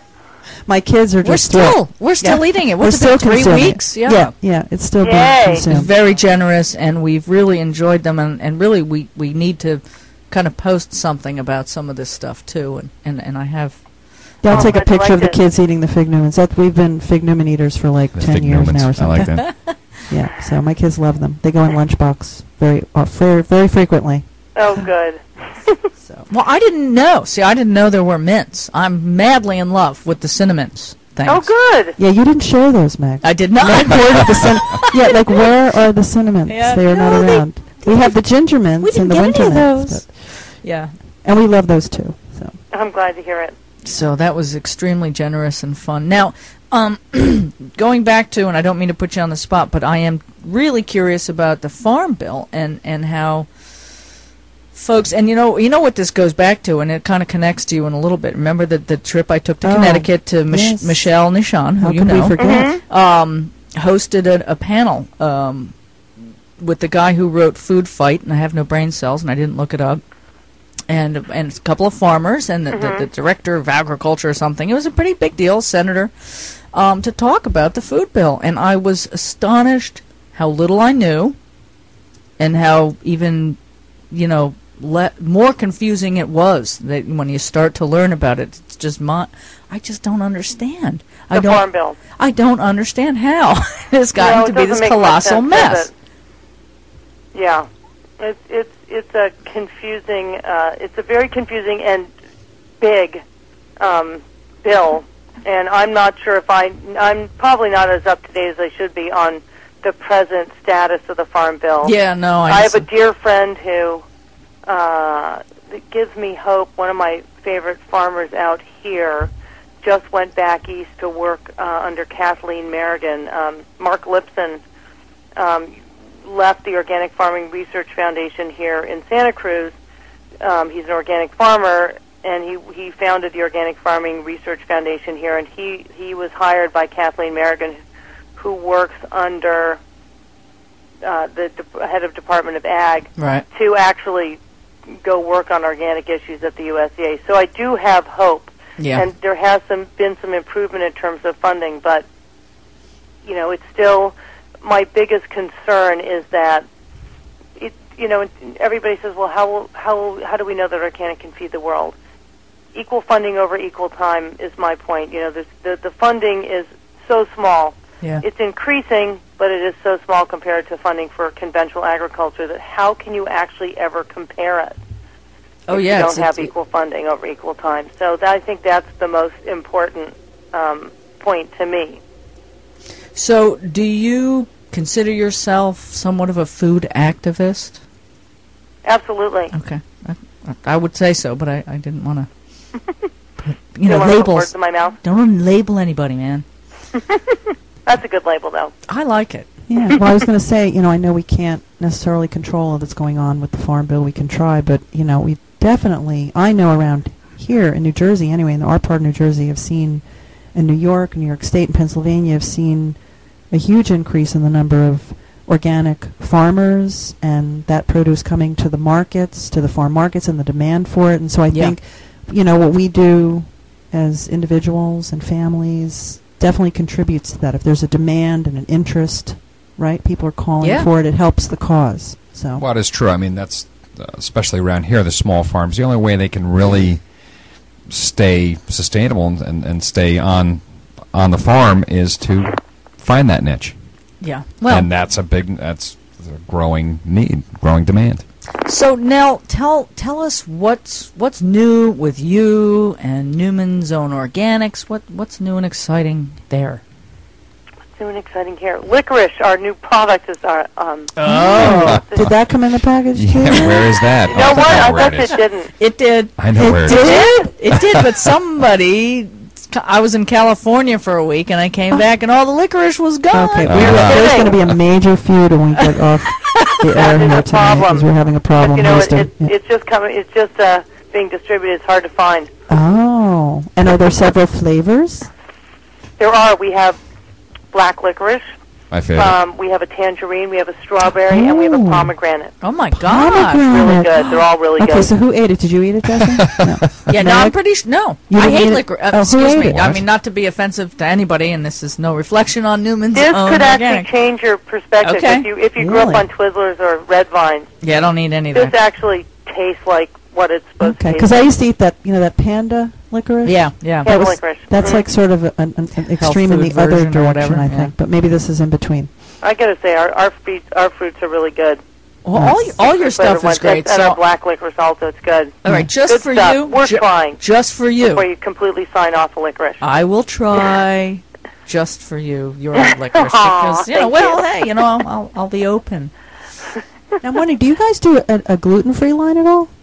My kids are We're just... still, thrilled. we're still Yeah. eating it. We're What's it still been, three consuming weeks? it. Yeah. yeah, yeah, it's still Yay. being It's consumed. very generous, and we've really enjoyed them, and, and really we, we need to kind of post something about some of this stuff, too, and, and, and I have... Yeah, I'll Oh, take a I'd picture like of the it. kids eating the fig Newmans. That we've been fig Newman eaters for like The ten Fig years Newmans. now or I something. like that. Yeah, so my kids love them. They go in lunchbox very, uh, very, very frequently. Oh, good. So Well, I didn't know. See, I didn't know there were mints. I'm madly in love with the cinnamons things. Oh, good. yeah, you didn't share those, Meg. I did not. Meg hoarded the cin- yeah, like where are the cinnamons? Yeah. They are No, not they- around. We have the ginger mints We didn't and the get winter any of mints, those. but- Yeah. and we love those too. So I'm glad to hear it. So that was extremely generous and fun. Now, um, going back to, and I don't mean to put you on the spot, but I am really curious about the Farm Bill and, and how folks, and you know, you know what this goes back to, and it kind of connects to you in a little bit. Remember the the trip I took to Oh, Connecticut to Mich- yes. Michelle Nishan, who how you could know, we forget? um, hosted a, a panel um, with the guy who wrote Food Fight, and I have no brain cells, and I didn't look it up. And and a couple of farmers and the, the, the director of agriculture or something. It was a pretty big deal, senator, um, to talk about the food bill. And I was astonished how little I knew, and how even, you know, le- more confusing it was that when you start to learn about it. It's just my, I just don't understand. I The don't. Farm Bill. I don't understand how it's gotten No, it to be doesn't this make much colossal sense, mess. does it? Yeah, it's it's it's a confusing. Uh, it's a very confusing and big um, bill, and I'm not sure if I. I'm probably not as up to date as I should be on the present status of the Farm Bill. Yeah, no, I, I have a dear friend who uh, that gives me hope. One of my favorite farmers out here just went back east to work uh, under Kathleen Merrigan. Um, Mark Lipson um, left the Organic Farming Research Foundation here in Santa Cruz. Um, he's an organic farmer, and he he founded the Organic Farming Research Foundation here, and he, he was hired by Kathleen Merrigan, who works under uh, the de- head of Department of Ag, right. to actually go work on organic issues at the U S D A. So I do have hope, Yeah. and there has some been some improvement in terms of funding, but you know, it's still my biggest concern is that it. You know, everybody says, "Well, how how how do we know that organic can feed the world?" Equal funding over equal time is my point. You know, there's, the the funding is so small. Yeah. It's increasing, but it is so small compared to funding for conventional agriculture that how can you actually ever compare it? Oh, if yeah, you it's- don't have it's- equal funding over equal time. So that, I think that's the most important um, point to me. So, do you consider yourself somewhat of a food activist? Absolutely. Okay, I, I would say so, but I, I didn't want to put, you You know, don't wanna put labels. words in my mouth. Don't label anybody, man. That's a good label, though. I like it. Yeah, well, I was going to say, you know, I know we can't necessarily control all that's going on with the Farm Bill. We can try, but, you know, we definitely, I know around here in New Jersey, anyway, in our part of New Jersey, have seen, in New York, New York State, and Pennsylvania, have seen a huge increase in the number of organic farmers and that produce coming to the markets, to the farm markets, and the demand for it. And so I Yeah. think, you know, what we do as individuals and families definitely contributes to that. If there's a demand and an interest, right, people are calling Yeah. for it, it helps the cause. So Well, it is true. I mean, that's uh, especially around here, the small farms. The only way they can really stay sustainable and, and, and stay on on the farm is to find that niche, Yeah. Well, and that's a big that's a growing need, growing demand. So Nell, tell tell us what's what's new with you and Newman's Own Organics. What what's new and exciting there? New and exciting here. Licorice, our new product, is our. Um, Oh, Did that come in the package too? Yeah, where is that? you Oh, know I think what? I I know where bet it is. it didn't. it did. I know where it is. It did. It did. But somebody, I was in California for a week, and I came back, and all the licorice was gone. Okay, Uh, we Uh-huh. there's going to be a major feud when we get off the air That is here a tonight problem. because we're having a problem. you know, it, hosting. it, Yeah. it's just coming. It's just uh, being distributed. It's hard to find. Oh, and are there several flavors? There are. We have black licorice. My favorite. Um, we have a tangerine. We have a strawberry, and we have a Ooh. pomegranate. Oh my God! Pomegranate. Really good. They're all really Okay, good. so who ate it? Did you eat it, Justin? No. Yeah, no, Meg? I'm pretty sure. No, You I didn't hate eat it? licorice. Uh, Oh, who excuse ate me. it? I What? mean, not to be offensive to anybody, and this is no reflection on Newman's This Own could actually Organic. change your perspective Okay. if you if you grew Really? up on Twizzlers or Red Vines. Yeah, I don't need any of This that. actually tastes like what it's supposed Okay, to because taste. I used to eat that, you know, that panda licorice. Yeah, yeah. That Panda was, licorice. That's Mhm. like sort of a- an, an, an extreme in food the other version or direction, whatever, I yeah. think. But maybe this is in between. I gotta say, our our fruits our fruits are really good. Well, all, y- all your stuff is Flavor great. ones, and our So, black licorice also, it's good. all right, just Good for stuff. you, We're ju- trying just for before you, you completely sign off the licorice. I will try. Just for you, your licorice, Aw, because you know. thank Well, you. hey, you know, I'll I'll, I'll be open. Now, I'm wondering, do you guys do a, a gluten-free line at all?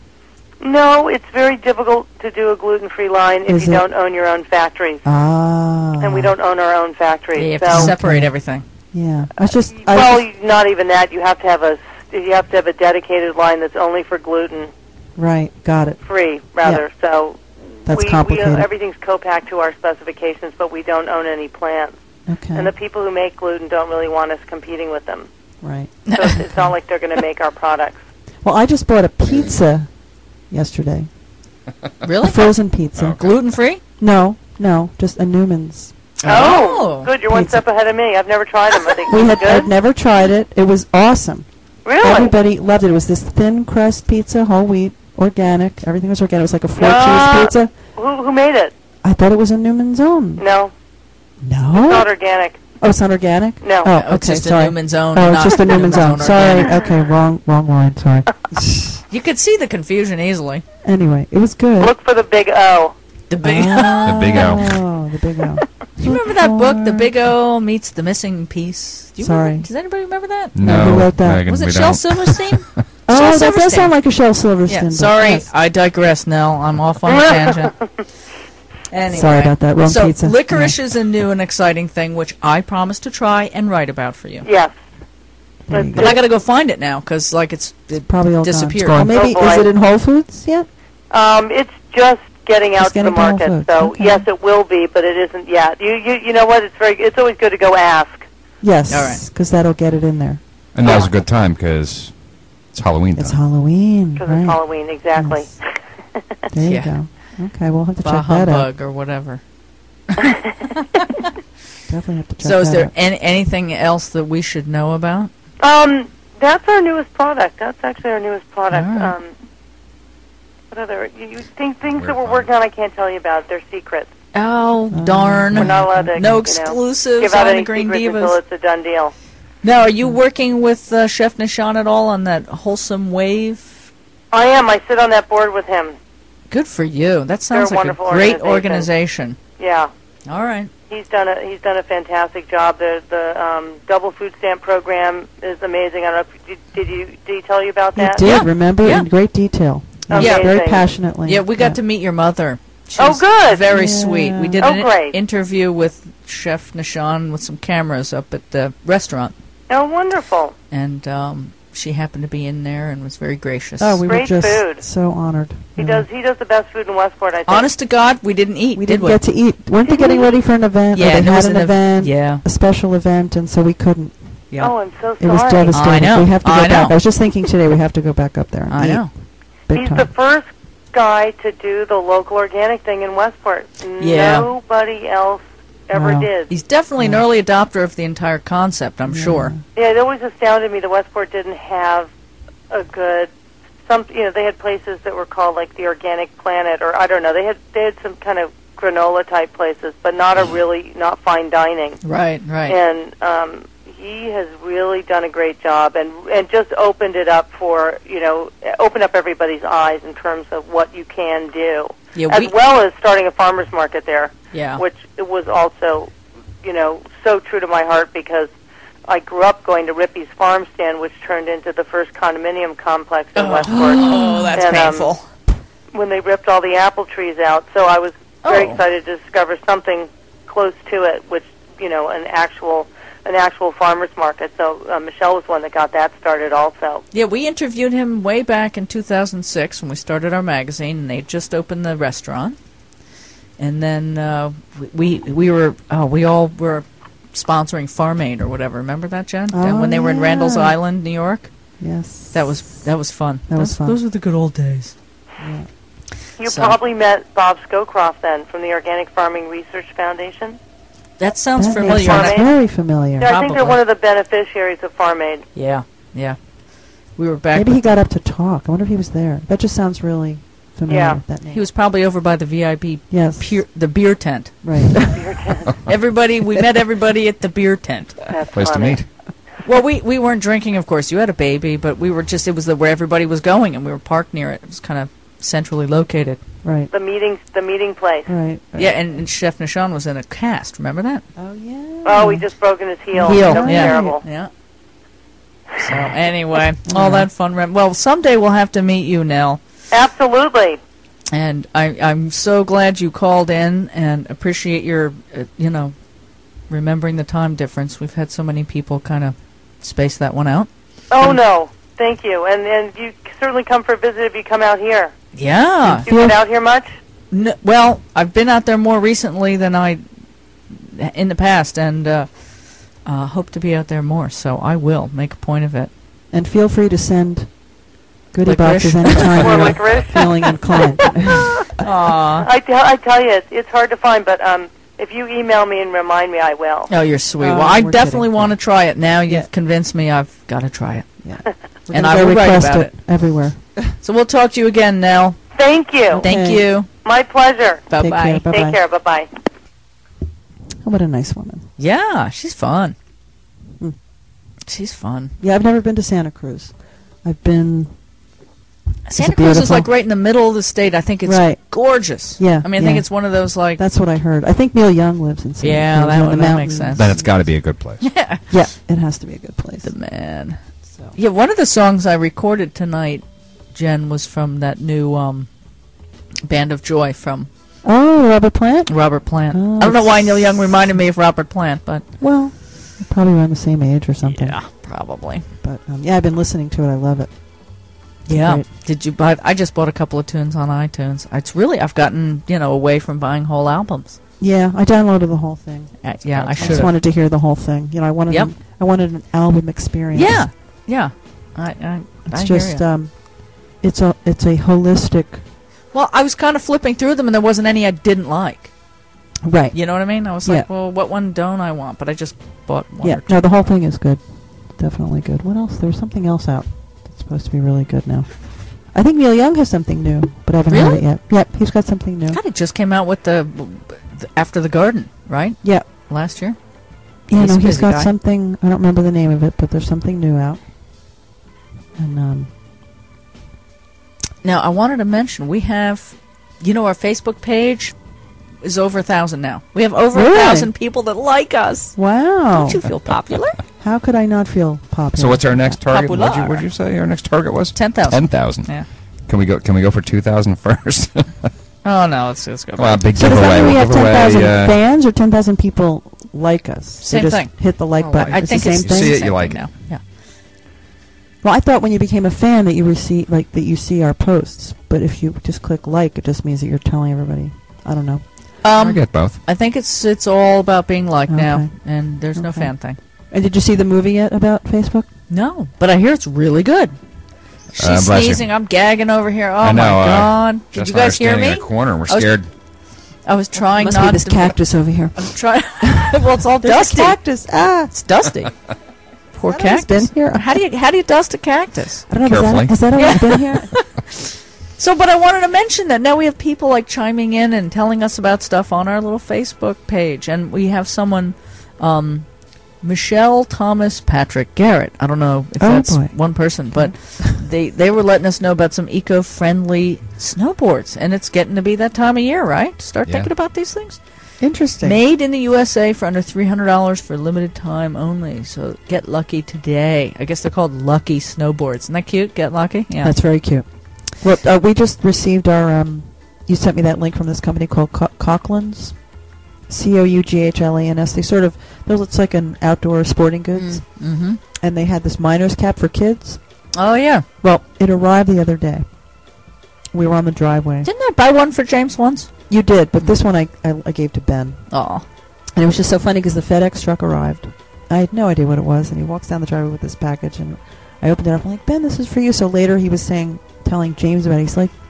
No, it's very difficult to do a gluten-free line if Is you it? don't own your own factories, Ah. and we don't own our own factories. Yeah, you have so, to separate Okay. everything. Yeah. I was just. I well, was just- not even that. You have to have a you have to have a dedicated line that's only for gluten right. Got it. free, rather. So That's we, we complicated. everything's co-packed to our specifications, but we don't own any plants. Okay. And the people who make gluten don't really want us competing with them. right. So it's, it's not like they're going to make our products. Well, I just bought a pizza yesterday. Really? A frozen pizza. Okay. Gluten free? No, no, just a Newman's. Oh. good. You're one Pizza. step ahead of me. I've never tried them. I think We it's had good. I'd never tried it. It was awesome. really? Everybody loved it. It was this thin crust pizza, whole wheat, organic. Everything was organic. It was like a four Ah. cheese pizza. Who who made it? I thought it was a Newman's Own. No, No. it's not organic. Oh, it's not organic? No. Oh, No, okay, it's just sorry. a Newman's Own. Oh, it's not just a Newman's Own. Sorry. Organic. Okay, wrong wrong line. Sorry. You could see the confusion easily. Anyway, it was good. Look for the big O. The big. Oh, The Big O. Oh, the big O. Do you remember that book, The Big O Meets the Missing Piece? Do you Sorry. Remember, does anybody remember that? No, who wrote that? Megan, Was it we Shel don't. Silverstein? Oh, Shel that does Silverstein. sound like a Shel Silverstein Yeah, book. sorry, Yes. I digress, Nell. I'm off on a tangent. Anyway. Sorry about that. Wrong so pizza. licorice is a new and exciting thing, which I promise to try and write about for you. Yes. There you But I got to go find it now because, like, it's it Probably all disappeared. gone. Well, maybe Oh, boy. is it in Whole Foods yet? Um, it's just getting Just out to getting the to Whole market. Foods, So okay. yes, it will be, but it isn't yet. You you you know what? It's very. It's always good to go ask. Yes. All right. Because that'll get it in there. And now's a good time because it's Halloween time. It's Halloween. Because Right. it's Halloween, exactly. Yes. There you Yeah. go. Okay, we'll have to bah check that out. humbug or whatever. Definitely have to check So, is that there out. an- anything else that we should know about? Um, that's our newest product. That's actually our newest product. All right. Um, what other? You, you think things We're that we're fine. working on? I can't tell you about. They're secrets. Oh, Uh, darn. We're not allowed to. no you know, exclusives give out on any the Green secrets until Divas. it's a done deal. Now, are you working with uh, Chef Nishan at all on that Wholesome Wave? I am. I sit on that board with him. Good for you. That sounds a like a wonderful great organization. organization. Yeah. All right. He's done a he's done a fantastic job. The the um, double food stamp program is amazing. I don't know if did, did you did he tell you about You that? did, Yeah. remember, Yeah. in great detail. Amazing. Yeah. Very passionately. Yeah, we got to meet your mother. She's Oh, good. Very Yeah. sweet. We did Oh, an great. interview with Chef Nishan with some cameras up at the restaurant, Oh, wonderful. and um, she happened to be in there and was very gracious. Oh, we were Great just food. so honored. He Yeah. does he does the best food in Westport. I think. Honest to God, we didn't eat, We did didn't we? get to eat. Weren't they getting ready for an event? Yeah, or they there had was an an ev- event, yeah. a special event, and so we couldn't. Yeah. Oh, I'm so It sorry. was devastating. I know. We have to go I back. know. I was just thinking today we have to go back up there. And I eat know. Big He's time. the first guy to do the local organic thing in Westport. Yeah. Nobody else ever Wow. did. He's definitely an Yeah. early adopter of the entire concept, I'm Yeah. sure. Yeah, it always astounded me that Westport didn't have a good. Some, you know, they had places that were called like the Organic Planet, or I don't know. They had they had some kind of granola type places, but not a really not fine dining. Right, right. And um, he has really done a great job and and just opened it up for, you know, opened up everybody's eyes in terms of what you can do, Yeah, as we- well as starting a farmer's market there, Yeah. which was also, you know, so true to my heart because I grew up going to Rippy's Farm Stand, which turned into the first condominium complex in Westport. Oh, that's And, um, painful. when they ripped all the apple trees out. So I was very Oh. excited to discover something close to it, which, you know, an actual an actual farmer's market. So uh, Michelle was one that got that started also. Yeah, we interviewed him way back in two thousand six when we started our magazine, and they just opened the restaurant. And then uh, we we were oh we all were sponsoring Farm Aid or whatever. Remember that, Jen? Down Oh, when they were in yeah. Randall's Island, New York. Yes. That was that was fun. That was those, fun. Those were the good old days. Yeah. You So- probably met Bob Scowcroft then from the Organic Farming Research Foundation. That sounds That familiar. name sounds Farm Aid? very familiar. Yeah, I think they're Probably. one of the beneficiaries of Farm Aid. Yeah, yeah. We were back. Maybe with- he got up to talk. I wonder if he was there. That just sounds really familiar. Yeah. That name. he was probably over by the V I P Yes. pier, the beer tent. Right. Beer tent. Everybody, we met everybody at the beer tent. That's Place funny. to meet. Well, we, we weren't drinking, of course. You had a baby, but we were just, it was the, where everybody was going, and we were parked near it. It was kind of centrally located. right. The meeting, the meeting place. Right. right. Yeah, and, and Chef Nishan was in a cast. Remember that? Oh yeah. Oh, he just broken his heel. Heel, That was yeah. terrible. Yeah. So, anyway, all that fun. Rem- well, someday we'll have to meet you, Nell. Absolutely. And I, I'm so glad you called in and appreciate your, uh, you know, remembering the time difference. We've had so many people kind of space that one out. Oh, no. Thank you. And and you certainly come for a visit if you come out here. Yeah. You been out here much? N- well, I've been out there more recently than I in the past, and uh, uh, hope to be out there more. So I will make a point of it. And feel free to send goodie Licorice. boxes anytime More you're licorice? feeling inclined. Aw. I tell I tell you, it's, it's hard to find, but um, if you email me and remind me, I will. Oh, you're sweet. Oh, well, I we're definitely kidding. want to try it. Now you've Yeah. convinced me. I've got to try it. Yeah. We're And gonna I go will write request about it everywhere. So we'll talk to you again, Nell. Thank you. Thank Okay. you. My pleasure. Bye Take bye. care. Bye-bye. Take care. Bye bye. Oh, what a nice woman. Yeah, she's fun. Hmm. She's fun. Yeah, I've never been to Santa Cruz. I've been. Santa it Cruz is beautiful? like right in the middle of the state. I think it's Right. gorgeous. Yeah, I mean, I think yeah. it's one of those like. That's what I heard. I think Neil Young lives in Santa Yeah, Cruz. that in would- the that makes mountains. sense. Then it's got to be a good place. Yeah. Yeah, it has to be a good place. The man. So. Yeah, one of the songs I recorded tonight, Jen, was from that new um, Band of Joy from Oh, Robert Plant? Robert Plant. Oh, I don't know why it's- Neil Young reminded me of Robert Plant, but Well, probably around the same age or something. yeah, probably. But um, yeah, I've been listening to it. I love it. It's Yeah. great. Did you buy? I just bought a couple of tunes on iTunes. It's really I've gotten you know away from buying whole albums. Yeah, I downloaded the whole thing. Uh, yeah, I I should just have. wanted to hear the whole thing. You know, I wanted Yep. an, I wanted an album experience. Yeah, yeah. I, I, It's I just hear ya. um, it's a it's a holistic. Well, I was kind of flipping through them, and there wasn't any I didn't like. Right. You know what I mean? I was Yeah. like, well, what one don't I want? But I just bought one. Yeah. or two. No, the whole thing is good. Definitely good. What else? There's something else out that's supposed to be really good now. I think Neil Young has something new, but I haven't heard Really? it yet. Yep, he's got something new. God, it just came out with the, the After the Garden, right? Yeah. Last year. Yeah, He's no, a he's busy got guy. something. I don't remember the name of it, but there's something new out. And um, Now, I wanted to mention we have, you know, our Facebook page is over a thousand now. We have over Really? a thousand people that like us. wow, Don't you feel popular? how could I not feel popular? So what's our next target? What'd you, Popular. what'd you say our next target was? Ten thousand. Ten thousand. Yeah. Can we go? Can we go for two thousand first? Oh no, let's let's go. Well, back. big So does giveaway. that mean we We'll have give ten away. thousand Uh, fans or ten thousand people like us? Same they just thing. hit the like Oh, button. I it's think the same it's You thing. see it, same you like thing it. now. Yeah. Well, I thought when you became a fan that you receive like that you see our posts, but if you just click like, it just means that you're telling everybody. I don't know. I Um, get both. I think it's it's all about being liked now, Okay. and there's no Okay. fan thing. And did you see the movie yet about Facebook? No, but I hear it's really good. She's Uh, bless you. sneezing. I'm gagging over here. Oh I know, my uh, god! Did Just you guys hear standing me? in a corner. We're I was- scared. I was trying Must not be this to. cactus over here. I was trying. Well, it's all There's dusty. a cactus. Ah, It's dusty. Poor That always cactus. been here? How do you how do you dust a cactus? I don't know. Carefully. Has that, has that always been here? So, but I wanted to mention that now we have people like chiming in and telling us about stuff on our little Facebook page, and we have someone um, Michelle Thomas Patrick Garrett. I don't know if Oh, that's boy. one person, but they they were letting us know about some eco-friendly snowboards, and it's getting to be that time of year, right? Start Yeah. thinking about these things. Interesting. Made in the U S A for under three hundred dollars for limited time only. So get lucky today. I guess they're called Lucky Snowboards. Isn't that cute? Get lucky? Yeah. That's very cute. Well, uh, we just received our. Um, you sent me that link from this company called Co- Coughlin's, C O U G H L A N S. They sort of, those looks like an outdoor sporting goods, Mm-hmm. and they had this miner's cap for kids. Oh, yeah. Well, it arrived the other day. We were on the driveway. Didn't I buy one for James once? You did, but this one I, I, I gave to Ben. Oh. And it was just so funny because the FedEx truck arrived. I had no idea what it was, and he walks down the driveway with this package, and I opened it up. I'm like, Ben, this is for you. So later he was saying, telling James about it. He's like,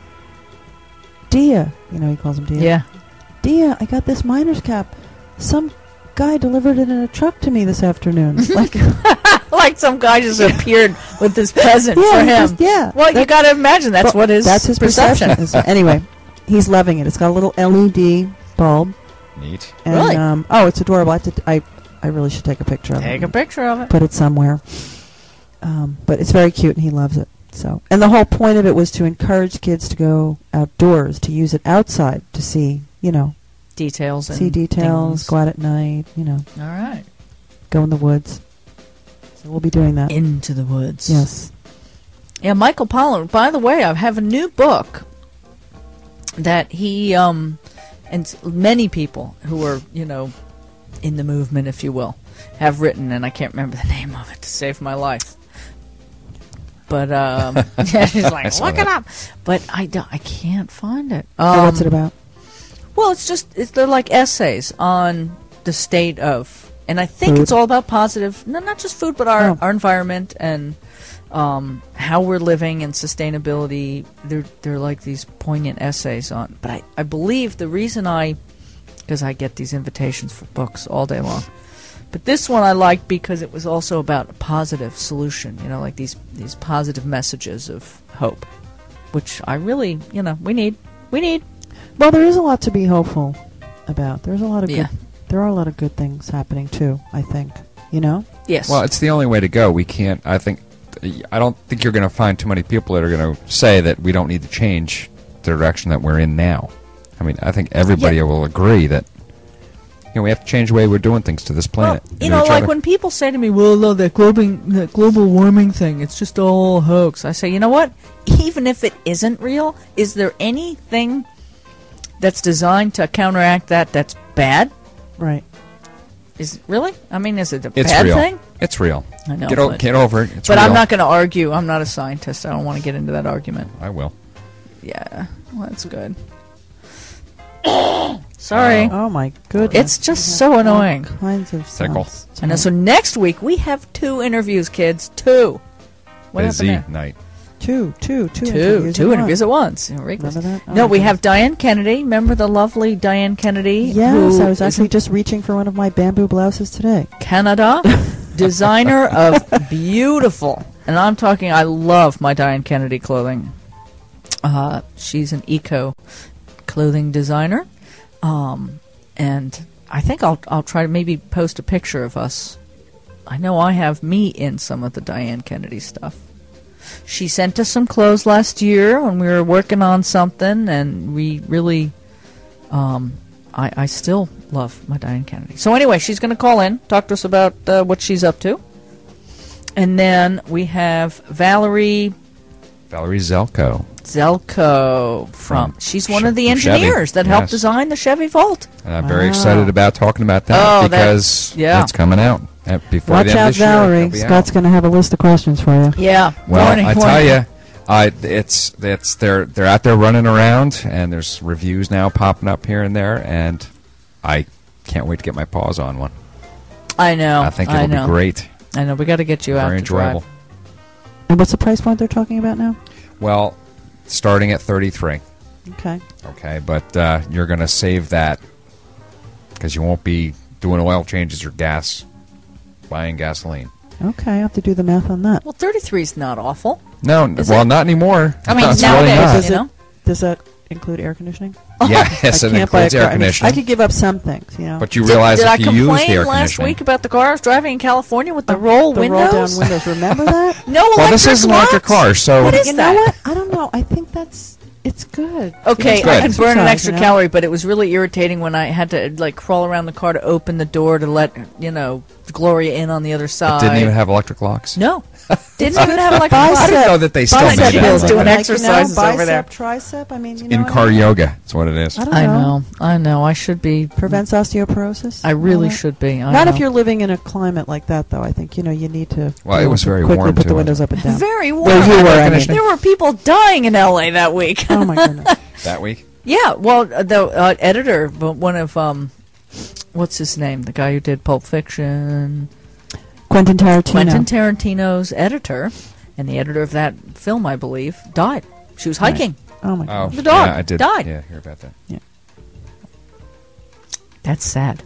Dia, you know, he calls him Dia. Yeah. Dia, I got this miner's cap. Some guy delivered it in a truck to me this afternoon. Like, Like some guy just appeared with this present yeah, for he him. just- yeah. Well, you That- got to imagine that's well, what his that's his perception. is. Anyway, he's loving it. It's got a little L E D bulb. Neat. And, Really? Um, oh, it's adorable. I, have to, I I really should take a picture of Take it. a picture of it. Put it somewhere. Um, but it's very cute, and he loves it. So, and the whole point of it was to encourage kids to go outdoors, to use it outside, to see, you know, Details and see details, things. go out at night, you know, All right. go in the woods. So we'll be doing that. Into the woods. Yes. Yeah, Michael Pollan. By the way, I have a new book that he um, and s- many people who are, you know, in the movement, if you will, have written, and I can't remember the name of it to save my life. But um, yeah, he's I like, saw look it that. up. But I, do, I can't find it. So Um, what's it about? Well, it's just it's, they're like essays on the state of, and I think Food. it's all about positive. No, not just food, but our Oh. our environment and um, how we're living and sustainability. They're they're like these poignant essays on. But I, I believe the reason I, because I get these invitations for books all day long. But this one I liked because it was also about a positive solution. You know, like these these positive messages of hope, which I really, you know, we need. We need. Well, there is a lot to be hopeful about. There's a lot of Yeah. good. There are a lot of good things happening too. I think. You know. Yes. Well, it's the only way to go. We can't. I think. I don't think you're going to find too many people that are going to say that we don't need to change the direction that we're in now. I mean, I think everybody Yeah. will agree that you know we have to change the way we're doing things to this planet. Well, and you to know, each like other. when people say to me, "Well, no, that global that global warming thing, it's just all a hoax." I say, you know what? Even if it isn't real, is there anything that's designed to counteract that that's bad? Right. Is really? I mean, is it a it's bad real. thing? It's real. I know, Get, o- but- get over it. It's but real. I'm not going to argue. I'm not a scientist. I don't want to get into that argument. I will. Yeah, well, that's good. Sorry. Oh my goodness. It's just We have so all annoying. Kinds of Tickle. sounds I know. tonight. So next week we have two interviews, kids. Two. What Busy happened there? night. two, two, two, Two, interviews two at interviews once. at once. Ridiculous. Remember that? Oh no, my we goodness. have Diane Kennedy. Remember the lovely Diane Kennedy? Yes, who I was is actually in just reaching for one of my bamboo blouses today. Canada, designer of beautiful, and I'm talking. I love my Diane Kennedy clothing. Uh, she's an eco clothing designer, um, and I think I'll I'll try to maybe post a picture of us. I know I have me in some of the Diane Kennedy stuff. She sent us some clothes last year when we were working on something, and we really, um, I, I still love my Diane Kennedy. So anyway, she's going to call in, talk to us about uh, what she's up to. And then we have Valerie Valerie Zelko. Zelko from, From she's one Che- of the from Chevy, engineers that helped yes. design the Chevy Volt. And I'm very Wow. excited about talking about that Oh, because that- yeah. it's coming out uh, before Watch the end out, of this year. Valerie. It'll be Scott's out. going to have a list of questions for you. Yeah. Well, warning, I tell warning. you, I it's it's they're they're out there running around, and there's reviews now popping up here and there, and I can't wait to get my paws on one. I know. I think I it'll know. be great, I know. We got to get you out very to drive. enjoyable. And what's the price point they're talking about now? Well, starting at thirty-three. Okay. Okay, but uh, you're going to save that because you won't be doing oil changes or gas, buying gasoline. Okay, I have to do the math on that. Well, thirty-three is not awful. No, n- Is well, it? not anymore. I mean, No, it's nowadays, really not. Does you it- know. Does that include air conditioning? Yes, I it can't buy a includes car. air I mean, conditioning. I could give up some things, you know. But you Did, realize did if I you use the complain air last conditioning. week about the car I was driving in California with the roll the windows? roll down windows. Remember that? No electric Well, this is an electric locks? car, so What is you that? know what? I don't know. I think that's it's good. Okay, It's I good. can burn an Exercise, extra you know? calorie, but it was really irritating when I had to like crawl around the car to open the door to let you know Gloria in on the other it side. didn't even have electric locks. No, didn't even have electric Bicep. locks. I didn't know that they still Bicep made that. bills like doing that. exercises you know, over there. bicep, tricep. I mean, you know, In what car I mean? yoga, that's what it is. I don't I know. know, I know. I should be. Prevents osteoporosis. I really All that. should be. I Not know. if you're living in a climate like that, though. I think you know you need to. Well, be it able was to very quickly warm, put too, the wasn't windows it? up and down. very warm. Where you were, I mean. There were people dying in L A that week. Oh my goodness. That week? Yeah, well, uh, the uh, editor, but one of um, what's his name? The guy who did Pulp Fiction, Quentin Tarantino. Quentin Tarantino's editor, and the editor of that film, I believe, died. She was Right. hiking. Oh my Oh, gosh. The dog yeah, I did. died. Yeah, hear about that. That's sad.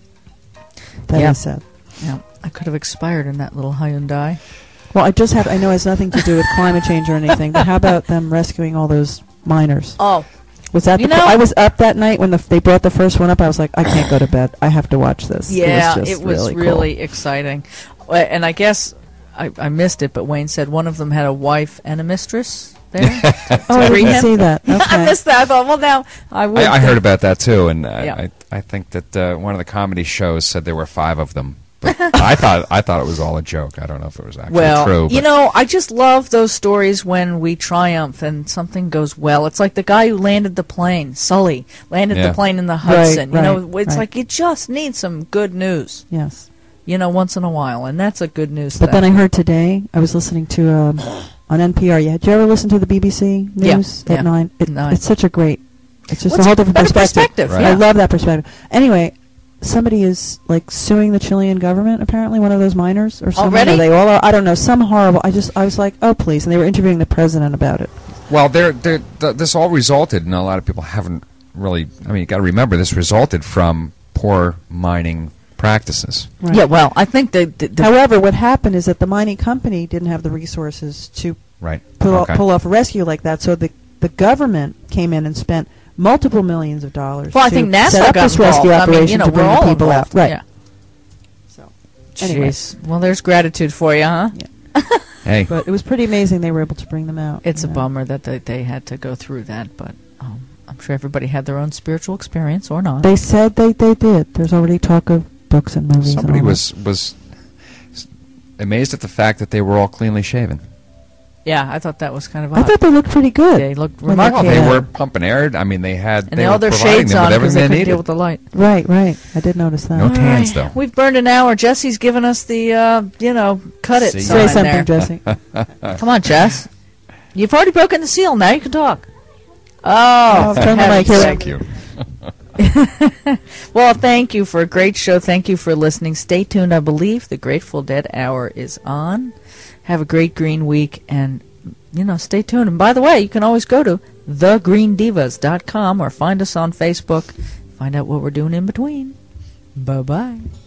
That is Yeah. sad. Yeah, I could have expired in that little Hyundai. Well, I just have. I know it has nothing to do with climate change or anything, but how about them rescuing all those miners? Oh, Was that You the, know- I was up that night when the, they brought the first one up. I was like, I can't go to bed. I have to watch this. yeah, it was, just really, really, cool. exciting. Uh, And I guess I, I missed it, but Wayne said one of them had a wife and a mistress there. Oh, I Read didn't him? see that. I Okay. missed that. I thought, well, now I would. I, I heard about that too, and I, Yeah. I, I think that uh, one of the comedy shows said there were five of them. But I thought I thought it was all a joke. I don't know if it was actually Well, true. you but- know, I just love those stories when we triumph and something goes well. It's like the guy who landed the plane, Sully, landed Yeah. the plane in the Hudson. right, you know, it's right. like you just need some good news, Yes. you know, once in a while, and that's a good news But thing. then I heard today, I was listening to um, on N P R. Yeah, did you ever listen to the B B C Yeah, News yeah. at nine? It, Nine. It's such a great. It's just What's a whole different better perspective. perspective, Right. yeah. I love that perspective. Anyway, somebody is like suing the Chilean government. Apparently, one of those miners or someone. Already? Or they all are. I don't know. Some horrible. I just. I was like, oh please. And they were interviewing the president about it. Well, they're, they're, th- this all resulted, and a lot of people haven't really. I mean, you got to remember, this resulted from poor mining practices. Right. Yeah, well, I think the, the, the However, what happened is that the mining company didn't have the resources to Right. pull, Okay. pull off a rescue like that. So the the government came in and spent multiple millions of dollars. well, I to think NASA set up got this rescue involved. I operation mean, you know, to we're bring all the people involved. out. Right. Yeah. So, anyway. Jeez. Well, there's gratitude for you, huh? Hey, But it was pretty amazing they were able to bring them out. It's you a know. bummer that they, they had to go through that, but um, I'm sure everybody had their own spiritual experience or not. They said they, they did. There's already talk of books and movies. somebody and all was was s- amazed at the fact that they were all cleanly shaven. Yeah, I thought that was kind of that. odd. I thought they looked pretty good. They looked when they remarkable. Well, they Yeah. were pumping air. I mean, they had And they they were all their providing shades them on with because everything they they couldn't needed. deal with the light. Right, right. I did notice that. No All tans, right. though. We've burned an hour. Jesse's given us the, uh, you know, cut it See? sign Say something, there. Jesse. Come on, Jess. You've already broken the seal. Now you can talk. Oh, Oh, turn the mic heaven's here. sake. Thank you. Well, thank you for a great show. Thank you for listening. Stay tuned. I believe the Grateful Dead Hour is on. Have a great green week, and, you know, stay tuned. And by the way, you can always go to the green divas dot com or find us on Facebook. Find out what we're doing in between. Bye-bye.